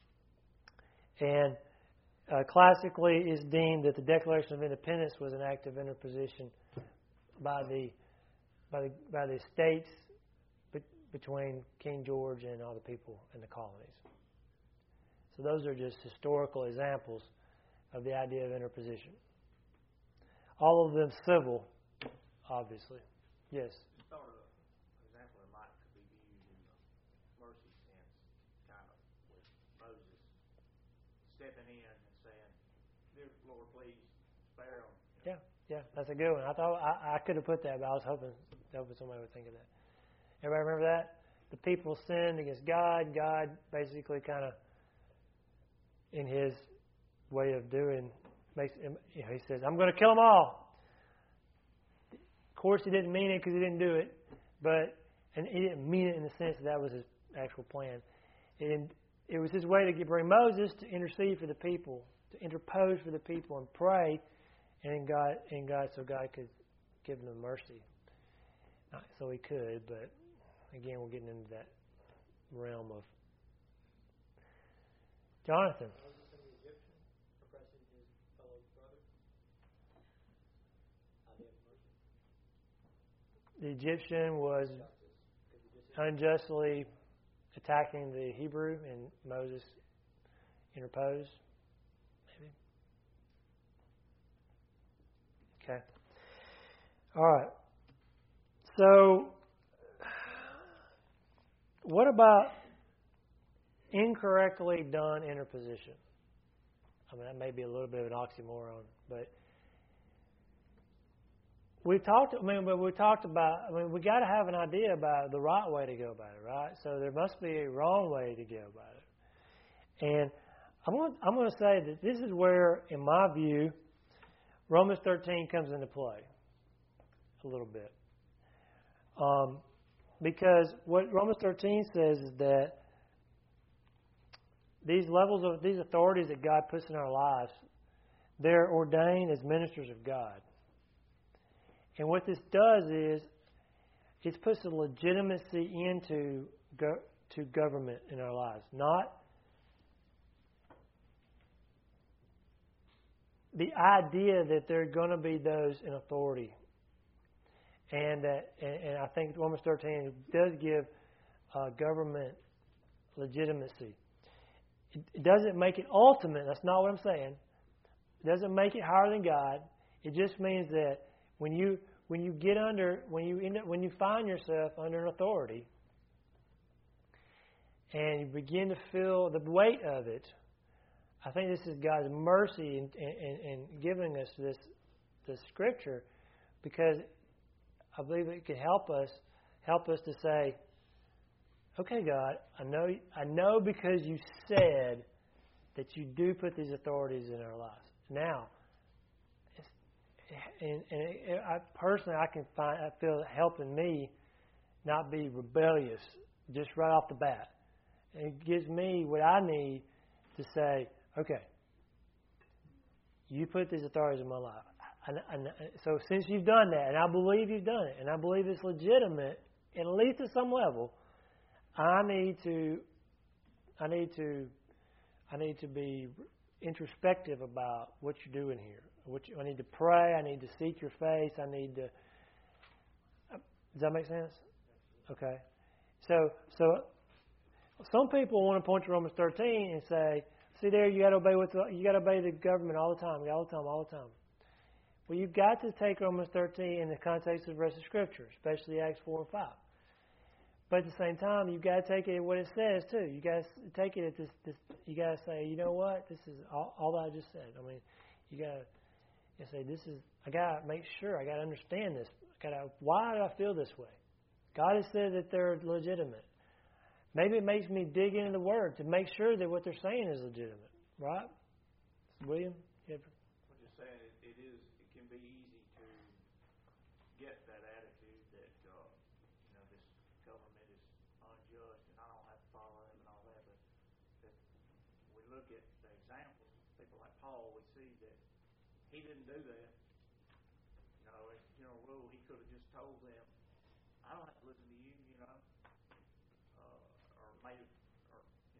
Classically, it's deemed that the Declaration of Independence was an act of interposition by the states between King George and all the people in the colonies. So those are just historical examples of the idea of interposition. All of them civil, obviously. Yes. Just thought of an example that might could be used in the mercy sense, kind of with Moses stepping in and saying, "Dear Lord, please spare them." Yeah, that's a good one. I thought I could have put that, but I was hoping somebody would think of that. Everybody remember that? The people sinned against God. God basically kind of, in His way of doing, He says, "I'm going to kill them all." Of course, He didn't mean it because He didn't do it, and He didn't mean it in the sense that was His actual plan. And it was His way to bring Moses to intercede for the people, to interpose for the people and pray, and God, so God could give them mercy. Not so He could, but again, we're getting into that realm of Jonathan. The Egyptian was unjustly attacking the Hebrew, and Moses interposed. Maybe. Okay. All right. So, what about incorrectly done interposition? I mean, that may be a little bit of an oxymoron, but we got to have an idea about the right way to go about it, right? So there must be a wrong way to go about it. And I'm going to say that this is where, in my view, Romans 13 comes into play a little bit. Because what Romans 13 says is that these authorities that God puts in our lives, they're ordained as ministers of God. And what this does is it puts a legitimacy into government in our lives. Not the idea that there are going to be those in authority. And I think Romans 13 does give government legitimacy. It doesn't make it ultimate. That's not what I'm saying. It doesn't make it higher than God. It just means that when you find yourself under an authority and you begin to feel the weight of it, I think this is God's mercy in giving us this scripture, because I believe it could help us to say, okay, God, I know because you said that you do put these authorities in our lives. Now, I personally, I feel it helping me not be rebellious just right off the bat. And it gives me what I need to say, okay, you put these authorities in my life. So since you've done that, and I believe you've done it, and I believe it's legitimate, at least at some level, I need to be introspective about what you're doing here. I need to pray. I need to seek your face. Does that make sense? Okay. So some people want to point to Romans 13 and say, see there, you got to obey the government all the time, all the time. Well, you've got to take Romans 13 in the context of the rest of Scripture, especially Acts 4 and 5. But at the same time, you've got to take it at what it says too. You got to take it at this. You got to say, you know what? This is all that I just said. I mean, you got to say, this is. I got to make sure. I got to understand this. Why do I feel this way? God has said that they're legitimate. Maybe it makes me dig into the Word to make sure that what they're saying is legitimate, right? William, I'm just saying it can be easy to get that attitude that this government is unjust and I don't have to follow them and all that. But if we look at the examples, people like Paul, we see that he didn't do that. As a general rule, he could have just told them, I don't have to listen to you, or made it, or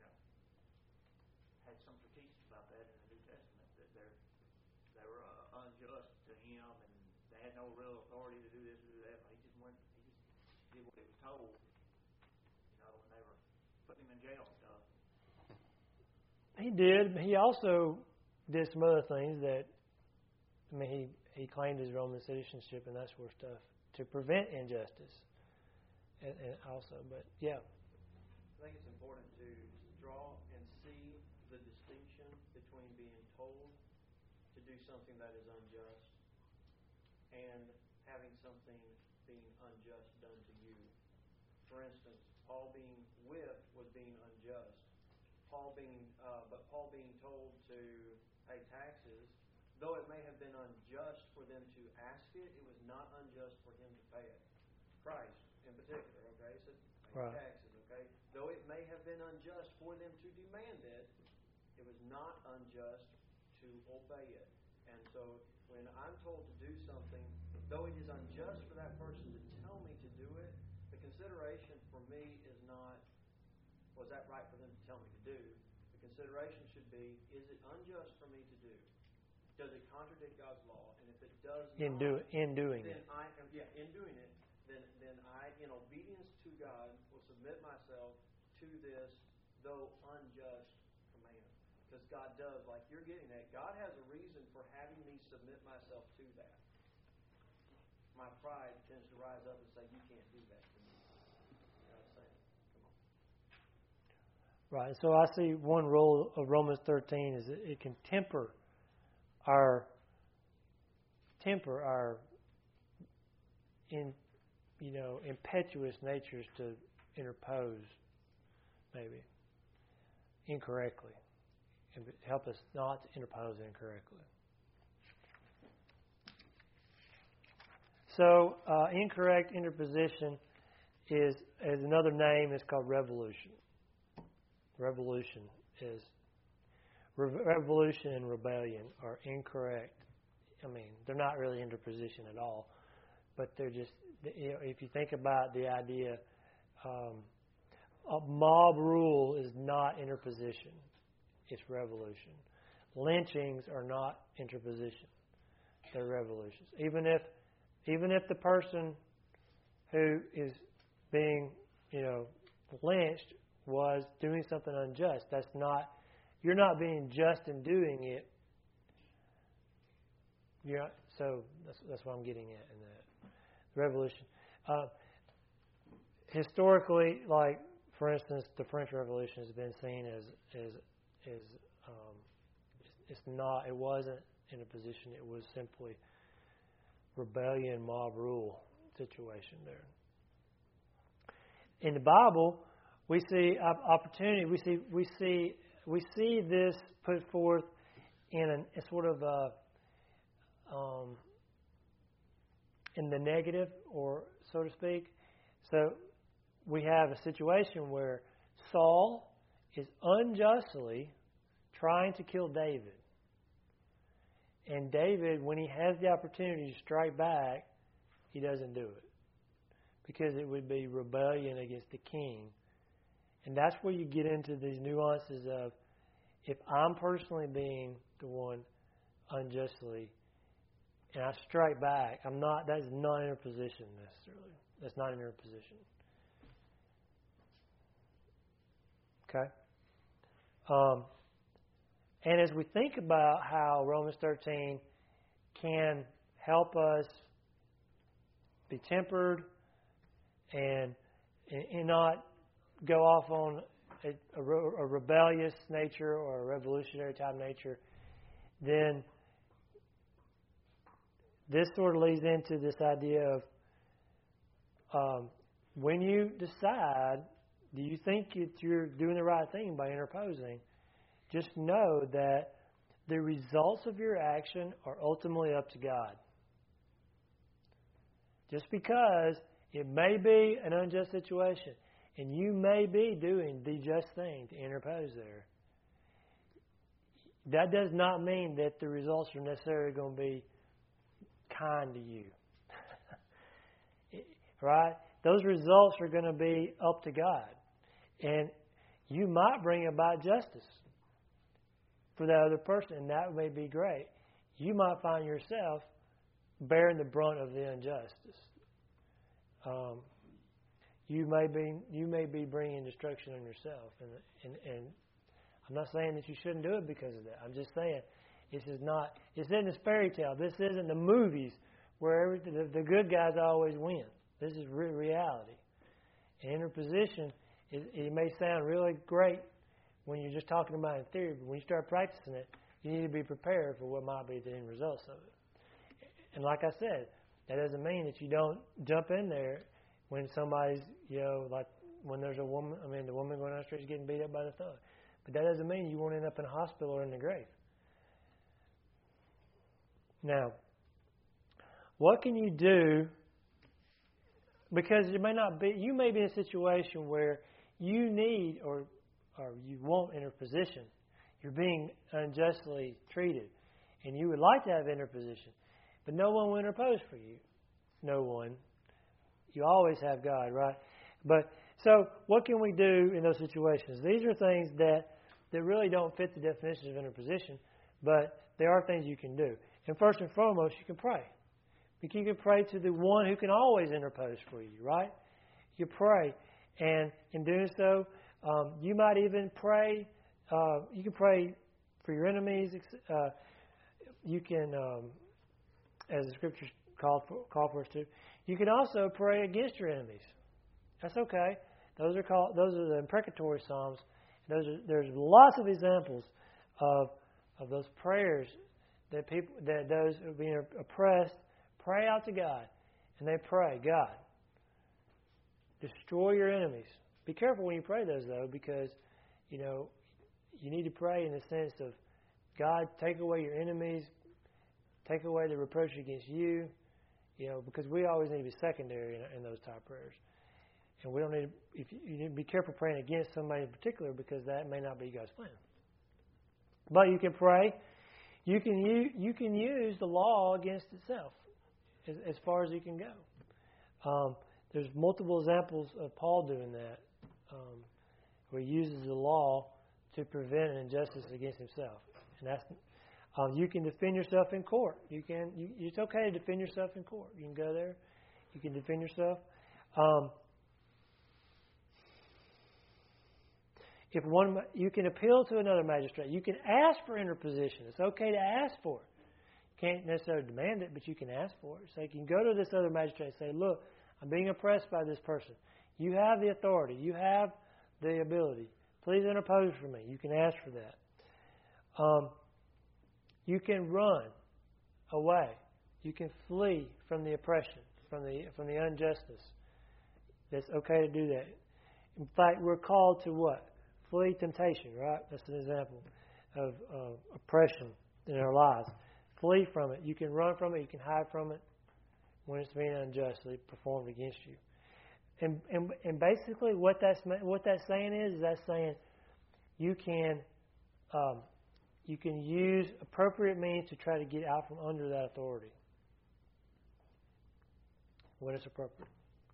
had some critiques about that in the New Testament, that they were unjust to him and they had no real authority to do this or do that. But he just did what he was told, when they were putting him in jail and stuff. He did. He also did some other things that, he claimed his Roman citizenship and that sort of stuff to prevent injustice. And also, but yeah. I think it's important to draw and see the distinction between being told to do something that is unjust and having something being unjust done to you. For instance, Paul being whipped was being unjust. Paul being told to pay taxes, though it may have been unjust for them to ask it, it was not unjust for him to pay it. Christ, in particular, okay, said pay taxes, okay. Though it may have been unjust for them to demand it, it was not unjust to obey it. And so, when I'm told to do something, though it is unjust for that person to tell me to do it, the consideration for me is not, was that right for them to tell me to do? The consideration should be, is it unjust for me to do? Does it contradict God's law? And if it does not, in doing it, then I, in obedience to God, will submit myself to this, though unjust command. Because God does, like you're getting at, God has a reason for having me submit myself to that. My pride tends to rise up and say, you can't do that to me. God's saying, come on. Right. So I see one role of Romans 13 is that it can temper our impetuous natures to interpose, maybe incorrectly, and help us not to interpose incorrectly. So, incorrect interposition is another name. It's called revolution. Revolution and rebellion are incorrect. They're not really interposition at all, but they're just. If you think about the idea, a mob rule is not interposition; it's revolution. Lynchings are not interposition; they're revolutions. Even if the person who is being, lynched was doing something unjust, you're not being just in doing it. So that's what I'm getting at in that revolution. Historically, like for instance, the French Revolution has been seen as it's not. It wasn't in a position. It was simply rebellion, mob rule situation there. In the Bible, we see opportunity. We see this put forth in a sort of in the negative, or so to speak. So we have a situation where Saul is unjustly trying to kill David. And David, when he has the opportunity to strike back, he doesn't do it. Because it would be rebellion against the king. And that's where you get into these nuances of, if I'm personally being the one unjustly, and I strike back, that is not in a position necessarily. That's not in your position. Okay? And as we think about how Romans 13 can help us be tempered and not go off on a rebellious nature or a revolutionary type nature, then this sort of leads into this idea of when you decide, do you think that you're doing the right thing by interposing? Just know that the results of your action are ultimately up to God. Just because it may be an unjust situation and you may be doing the just thing to interpose there, that does not mean that the results are necessarily going to be kind to you. Right? Those results are going to be up to God. And you might bring about justice for that other person, and that may be great. You might find yourself bearing the brunt of the injustice. You may be bringing destruction on yourself, and I'm not saying that you shouldn't do it because of that. I'm just saying this isn't a fairy tale. This isn't the movies where the good guys always win. This is reality. And interposition, it may sound really great when you're just talking about it in theory, but when you start practicing it, you need to be prepared for what might be the end results of it. And like I said, that doesn't mean that you don't jump in there when somebody's, like when there's the woman going down the street is getting beat up by the thug. But that doesn't mean you won't end up in a hospital or in the grave. Now, what can you do? Because you may be in a situation where you need or you want interposition. You're being unjustly treated, and you would like to have interposition, but no one will interpose for you. No one. You always have God, right? But so, what can we do in those situations? These are things that really don't fit the definition of interposition, but there are things you can do. And first and foremost, you can pray. You can pray to the one who can always interpose for you, right? You pray, and in doing so, you might even pray. You can pray for your enemies. You can, as the Scriptures call for us to. You can also pray against your enemies. That's okay. Those are the imprecatory psalms. There's lots of examples of those prayers that those who are being oppressed pray out to God, and they pray, God, destroy your enemies. Be careful when you pray those, though, because you need to pray in the sense of God, take away your enemies, take away the reproach against you. Because we always need to be secondary in those type of prayers. And we don't need to, you need to be careful praying against somebody in particular because that may not be God's plan. But you can pray. You can use the law against itself as far as you can go. There's multiple examples of Paul doing that, where he uses the law to prevent an injustice against himself. And that's you can defend yourself in court. It's okay to defend yourself in court. You can go there. You can defend yourself. You can appeal to another magistrate. You can ask for interposition. It's okay to ask for it. You can't necessarily demand it, but you can ask for it. So you can go to this other magistrate and say, look, I'm being oppressed by this person. You have the authority. You have the ability. Please interpose for me. You can ask for that. You can run away. You can flee from the oppression, from the injustice. It's okay to do that. In fact, we're called to what? Flee temptation, right? That's an example of oppression in our lives. Flee from it. You can run from it. You can hide from it when it's being unjustly performed against you. And basically, what that's saying is that's saying you can use appropriate means to try to get out from under that authority when it's appropriate.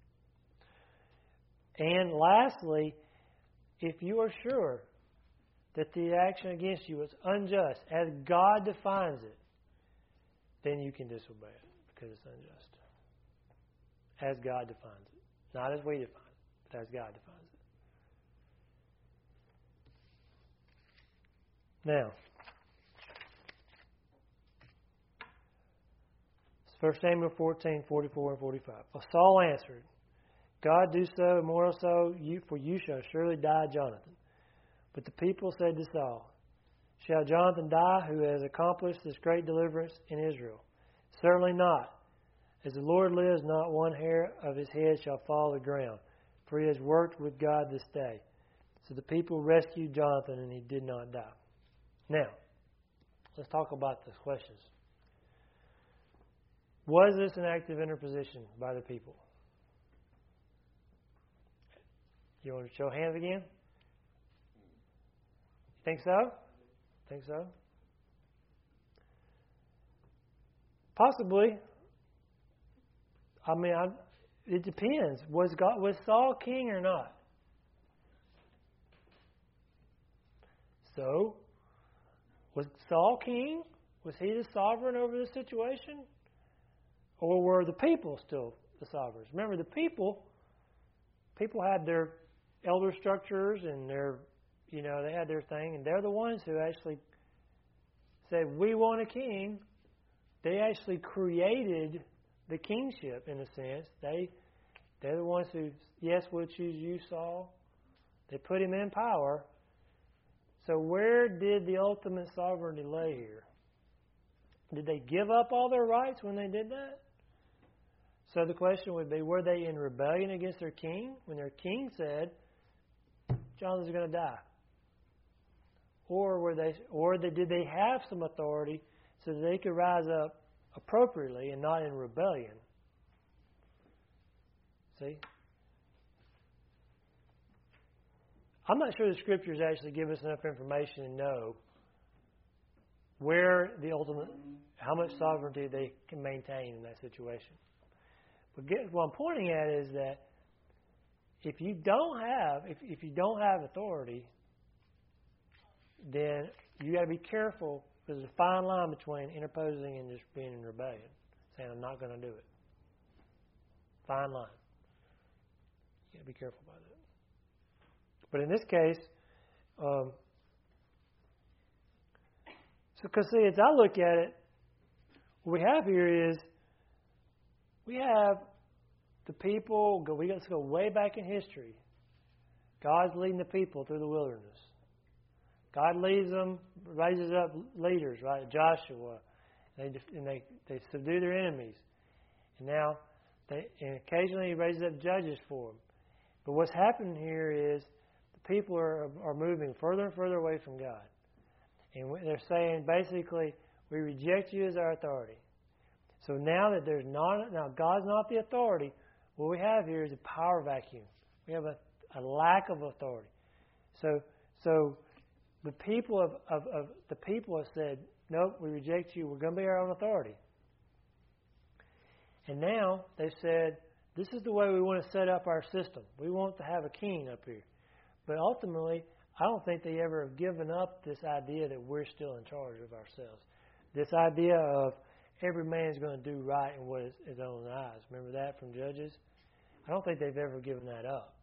And lastly, if you are sure that the action against you is unjust, as God defines it, then you can disobey it because it's unjust. As God defines it. Not as we define it, but as God defines Now, 1 Samuel 14, 44 and 45. Well, Saul answered, God do so, and more so, for you shall surely die, Jonathan. But the people said to Saul, shall Jonathan die, who has accomplished this great deliverance in Israel? Certainly not. As the Lord lives, not one hair of his head shall fall to the ground, for he has worked with God this day. So the people rescued Jonathan, and he did not die. Now, let's talk about the questions. Was this an active interposition by the people? You want to show hands again? You think so? Think so? Possibly. I mean, it depends. Was Saul king or not? So, was Saul king? Was he the sovereign over the situation? Or were the people still the sovereigns? Remember, the people had their elder structures and they had their thing, and they're the ones who actually said, we want a king. They actually created the kingship, in a sense. They're the ones who, yes, we'll choose you, Saul. They put him in power. So where did the ultimate sovereignty lay here? Did they give up all their rights when they did that? So the question would be, were they in rebellion against their king when their king said, Jonathan's going to die? Or did they have some authority so that they could rise up appropriately and not in rebellion? See? I'm not sure the Scriptures actually give us enough information to know where the ultimate, how much sovereignty they can maintain in that situation. But what I'm pointing at is that if you don't have authority, then you got to be careful. There's a fine line between interposing and just being in rebellion, saying I'm not going to do it. Fine line. You got to be careful about that. But in this case, because see, as I look at it, what we have here is we have the people. Let's go way back in history. God's leading the people through the wilderness. God leads them, raises up leaders, right? Joshua, and they subdue their enemies, and now and occasionally He raises up judges for them. But what's happening here is the people are moving further and further away from God, and they're saying basically, we reject you as our authority. So now that God's not the authority, what we have here is a power vacuum. We have a lack of authority. So the people have said, nope, we reject you. We're going to be our own authority. And now they've said, this is the way we want to set up our system. We want to have a king up here. But ultimately, I don't think they ever have given up this idea that we're still in charge of ourselves. This idea of every man's going to do right in what is his own eyes. Remember that from Judges? I don't think they've ever given that up.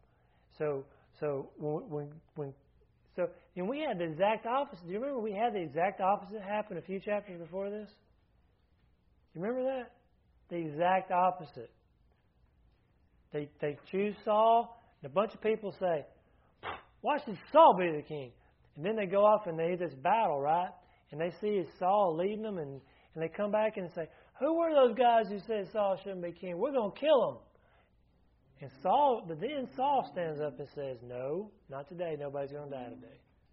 And we had the exact opposite. Do you remember we had the exact opposite happen a few chapters before this? You remember that? The exact opposite. They choose Saul, and a bunch of people say, why should Saul be the king? And then they go off and they have this battle, right? And they see Saul leading them, and they come back and say, who were those guys who said Saul shouldn't be king? We're going to kill them. But then Saul stands up and says, no, not today. Nobody's going to die today.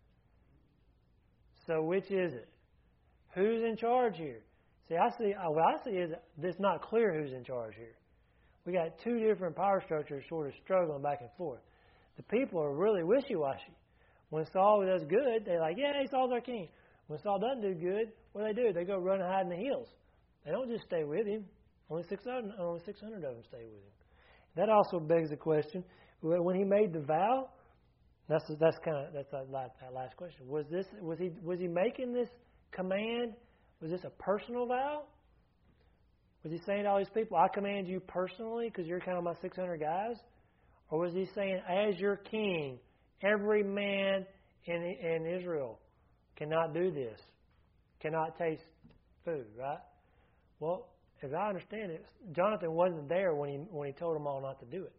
So which is it? Who's in charge here? See, what I see is it's not clear who's in charge here. We got two different power structures sort of struggling back and forth. The people are really wishy-washy. When Saul does good, they're like, yeah, Saul's our king. When Saul doesn't do good, what do? They go run and hide in the hills. They don't just stay with him. Only 600 of them stay with him. That also begs the question: when he made the vow, that's that last question. Was he making this command? Was this a personal vow? Was he saying to all these people, I command you personally because you're kind of my 600 guys? Or was he saying, as your king, every man in Israel, cannot do this, cannot taste food, right? Well, as I understand it, Jonathan wasn't there when he told them all not to do it.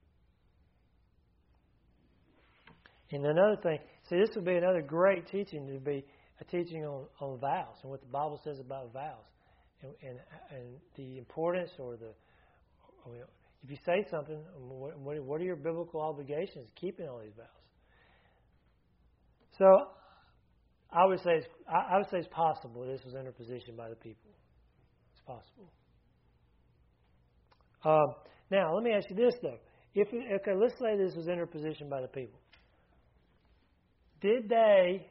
And another thing, see, this would be another great teaching, to be a teaching on vows and what the Bible says about vows, and the importance if you say something, what are your biblical obligations keeping all these vows? So, I would say it's possible this was interposition by the people. It's possible. Now, let me ask you this though: let's say this was interposition by the people. Did they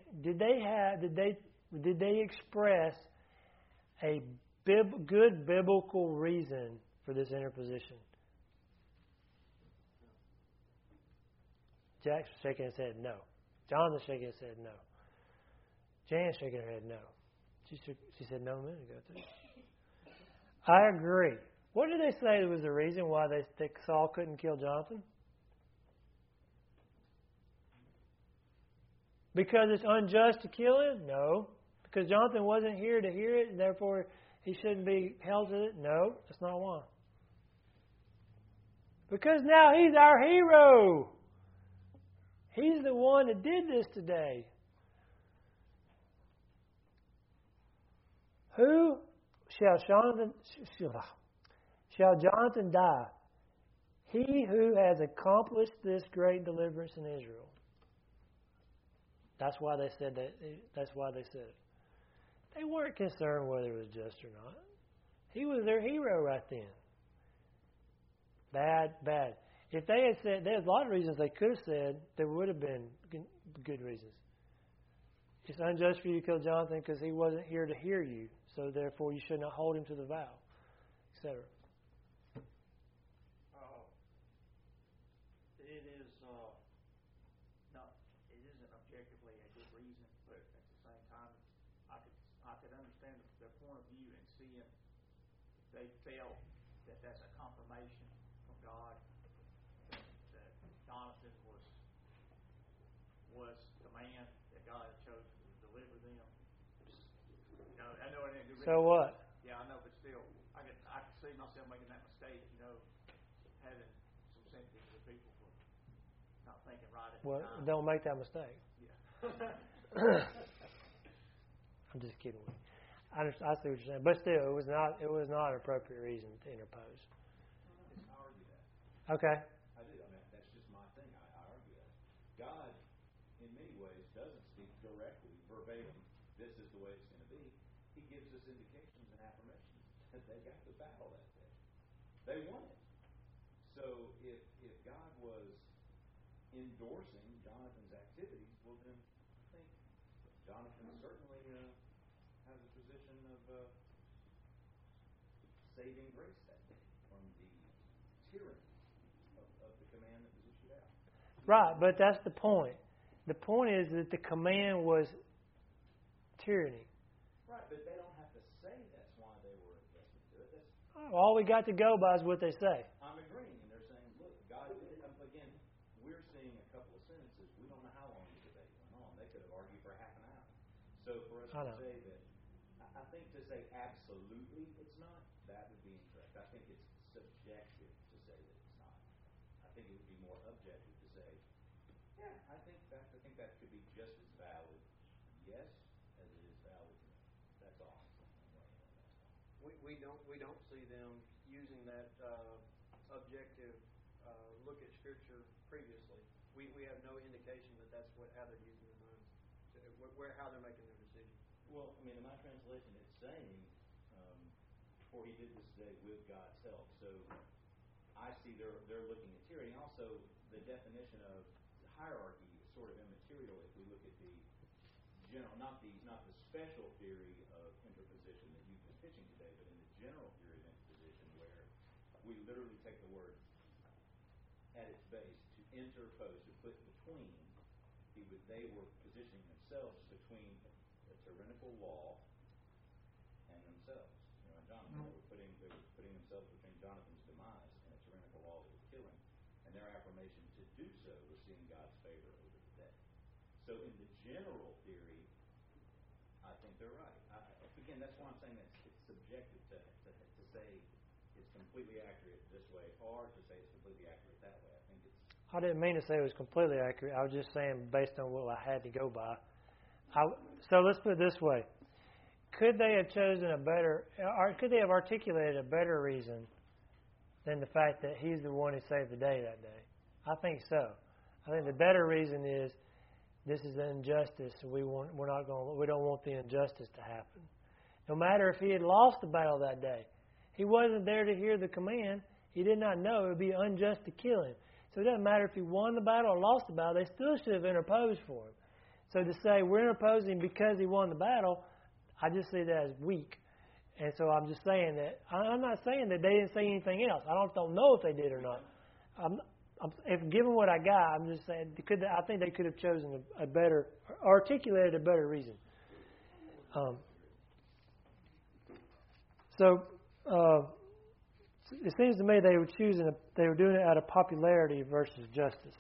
express a good biblical reason for this interposition? Jack's shaking his head no. Jonathan's shaking his head no. Jan's shaking her head no. She said no a minute ago too. I agree. What did they say was the reason why Saul couldn't kill Jonathan? Because it's unjust to kill him? No. Because Jonathan wasn't here to hear it, and therefore he shouldn't be held to it? No, that's not why. Because now he's our hero. He's the one that did this today. Who shall Jonathan die? He who has accomplished this great deliverance in Israel. That's why they said that. That's why they said it. They weren't concerned whether it was just or not. He was their hero right then. Bad. If they had said, there's a lot of reasons they could have said, there would have been good reasons. It's unjust for you to kill Jonathan because he wasn't here to hear you, so therefore you should not hold him to the vow, etc. It isn't objectively a good reason, but at the same time, I could understand their point of view and seeing they felt that that's a confirmation from God that Jonathan was the man that God had chosen to deliver them. I know it ain't. So what? Yeah, I know, but still, I can see myself making that mistake. Having some sympathy for people for not thinking right at the time. Don't make that mistake. Yeah. I'm just kidding with you. I see what you're saying, but still, it was not an appropriate reason to interpose. I argue that. Okay. I do. I mean, that's just my thing. I argue that. God, in many ways, doesn't speak directly, verbatim, this is the way it's going to be. He gives us indications and affirmations that they got the battle that day. They won it. So if God was endorsing Jonathan's activities, well then I think Jonathan certainly has a position of saving grace that day from the tyranny of the command that was issued out. Right, but that's the point. The point is that the command was tyranny. Right, but they don't have to say that's why they were objecting to it. All we got to go by is what they say. I'm agreeing, and they're saying, look, God did it. Again, we're seeing a couple of sentences. We don't know how long the debate went on. They could have argued for half an hour. So for us to say that, I think to say absolutely it's not, that would be incorrect. I think it's subjective to say that it's not. I think it would be more objective to say, yeah, I think that could be just as valid, yes, as it is valid to me. That's all. We don't see them using that objective look at Scripture previously. We have no indication that that's how they're using their minds, how they're making their decision. Well, I mean, in my translation, it's saying, for he did this today with God's help. So I see they're looking at tyranny. Also, the definition of hierarchy is sort of immaterial if we look at the general, not the special theory of interposition that you've been pitching today, but in the general theory of interposition, where we literally take the word at its base to interpose, to put between. They were positioning themselves between a tyrannical law and themselves. And Jonathan, they were putting themselves between Jonathan's demise and a tyrannical law that was killing. And their affirmation to do so was seeing God's favor over the day. So in the general theory, they're right. Again, that's why I'm saying that it's subjective to say it's completely accurate this way or to say it's completely accurate that way. I think it's. I didn't mean to say it was completely accurate. I was just saying based on what I had to go by. So let's put it this way. Could they have chosen could they have articulated a better reason than the fact that he's the one who saved the day that day? I think so. I think the better reason is this is an injustice, and we don't want the injustice to happen. No matter if he had lost the battle that day, he wasn't there to hear the command. He did not know it would be unjust to kill him. So it doesn't matter if he won the battle or lost the battle. They still should have interposed for him. So to say we're interposing because he won the battle, I just see that as weak. And so I'm just saying that I'm not saying that they didn't say anything else. I don't know if they did or not. If given what I got, I'm just saying I think they could have chosen a better, articulated a better reason. It seems to me they were doing it out of popularity versus justice.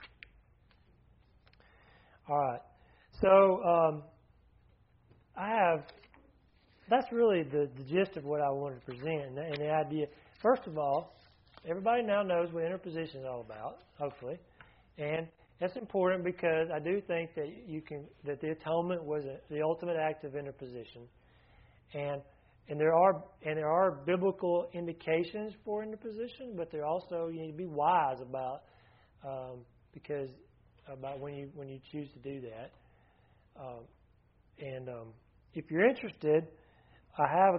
All right. So that's really the gist of what I wanted to present, and the idea. First of all, everybody now knows what interposition is all about, hopefully, and that's important because I do think that the atonement was the ultimate act of interposition, and there are biblical indications for interposition, but there also you need to be wise about when you choose to do that. If you're interested, I have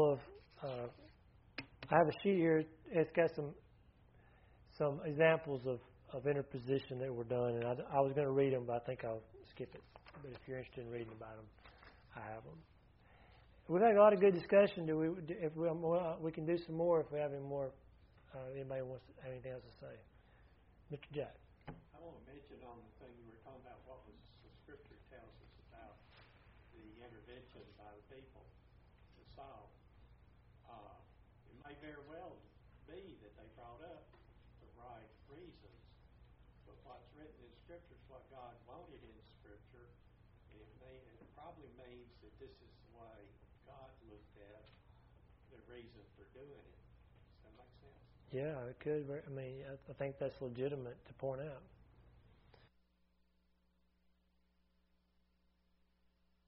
I have a sheet here. It's got some examples of interposition that were done, and I was going to read them, but I think I'll skip it. But if you're interested in reading about them, I have them. We've had a lot of good discussion. We can do some more if we have any more. Anybody wants to have anything else to say? Mr. Jack. I want to mention on the thing you were talking about what was the Scripture tells us about the intervention by the people to Saul. It may very well be that they brought up the right reasons, but what's written in Scripture is what God wanted in Scripture. It probably means that this is the way God looked at the reason for doing it. Does that make sense? Yeah, it could. I mean, I think that's legitimate to point out.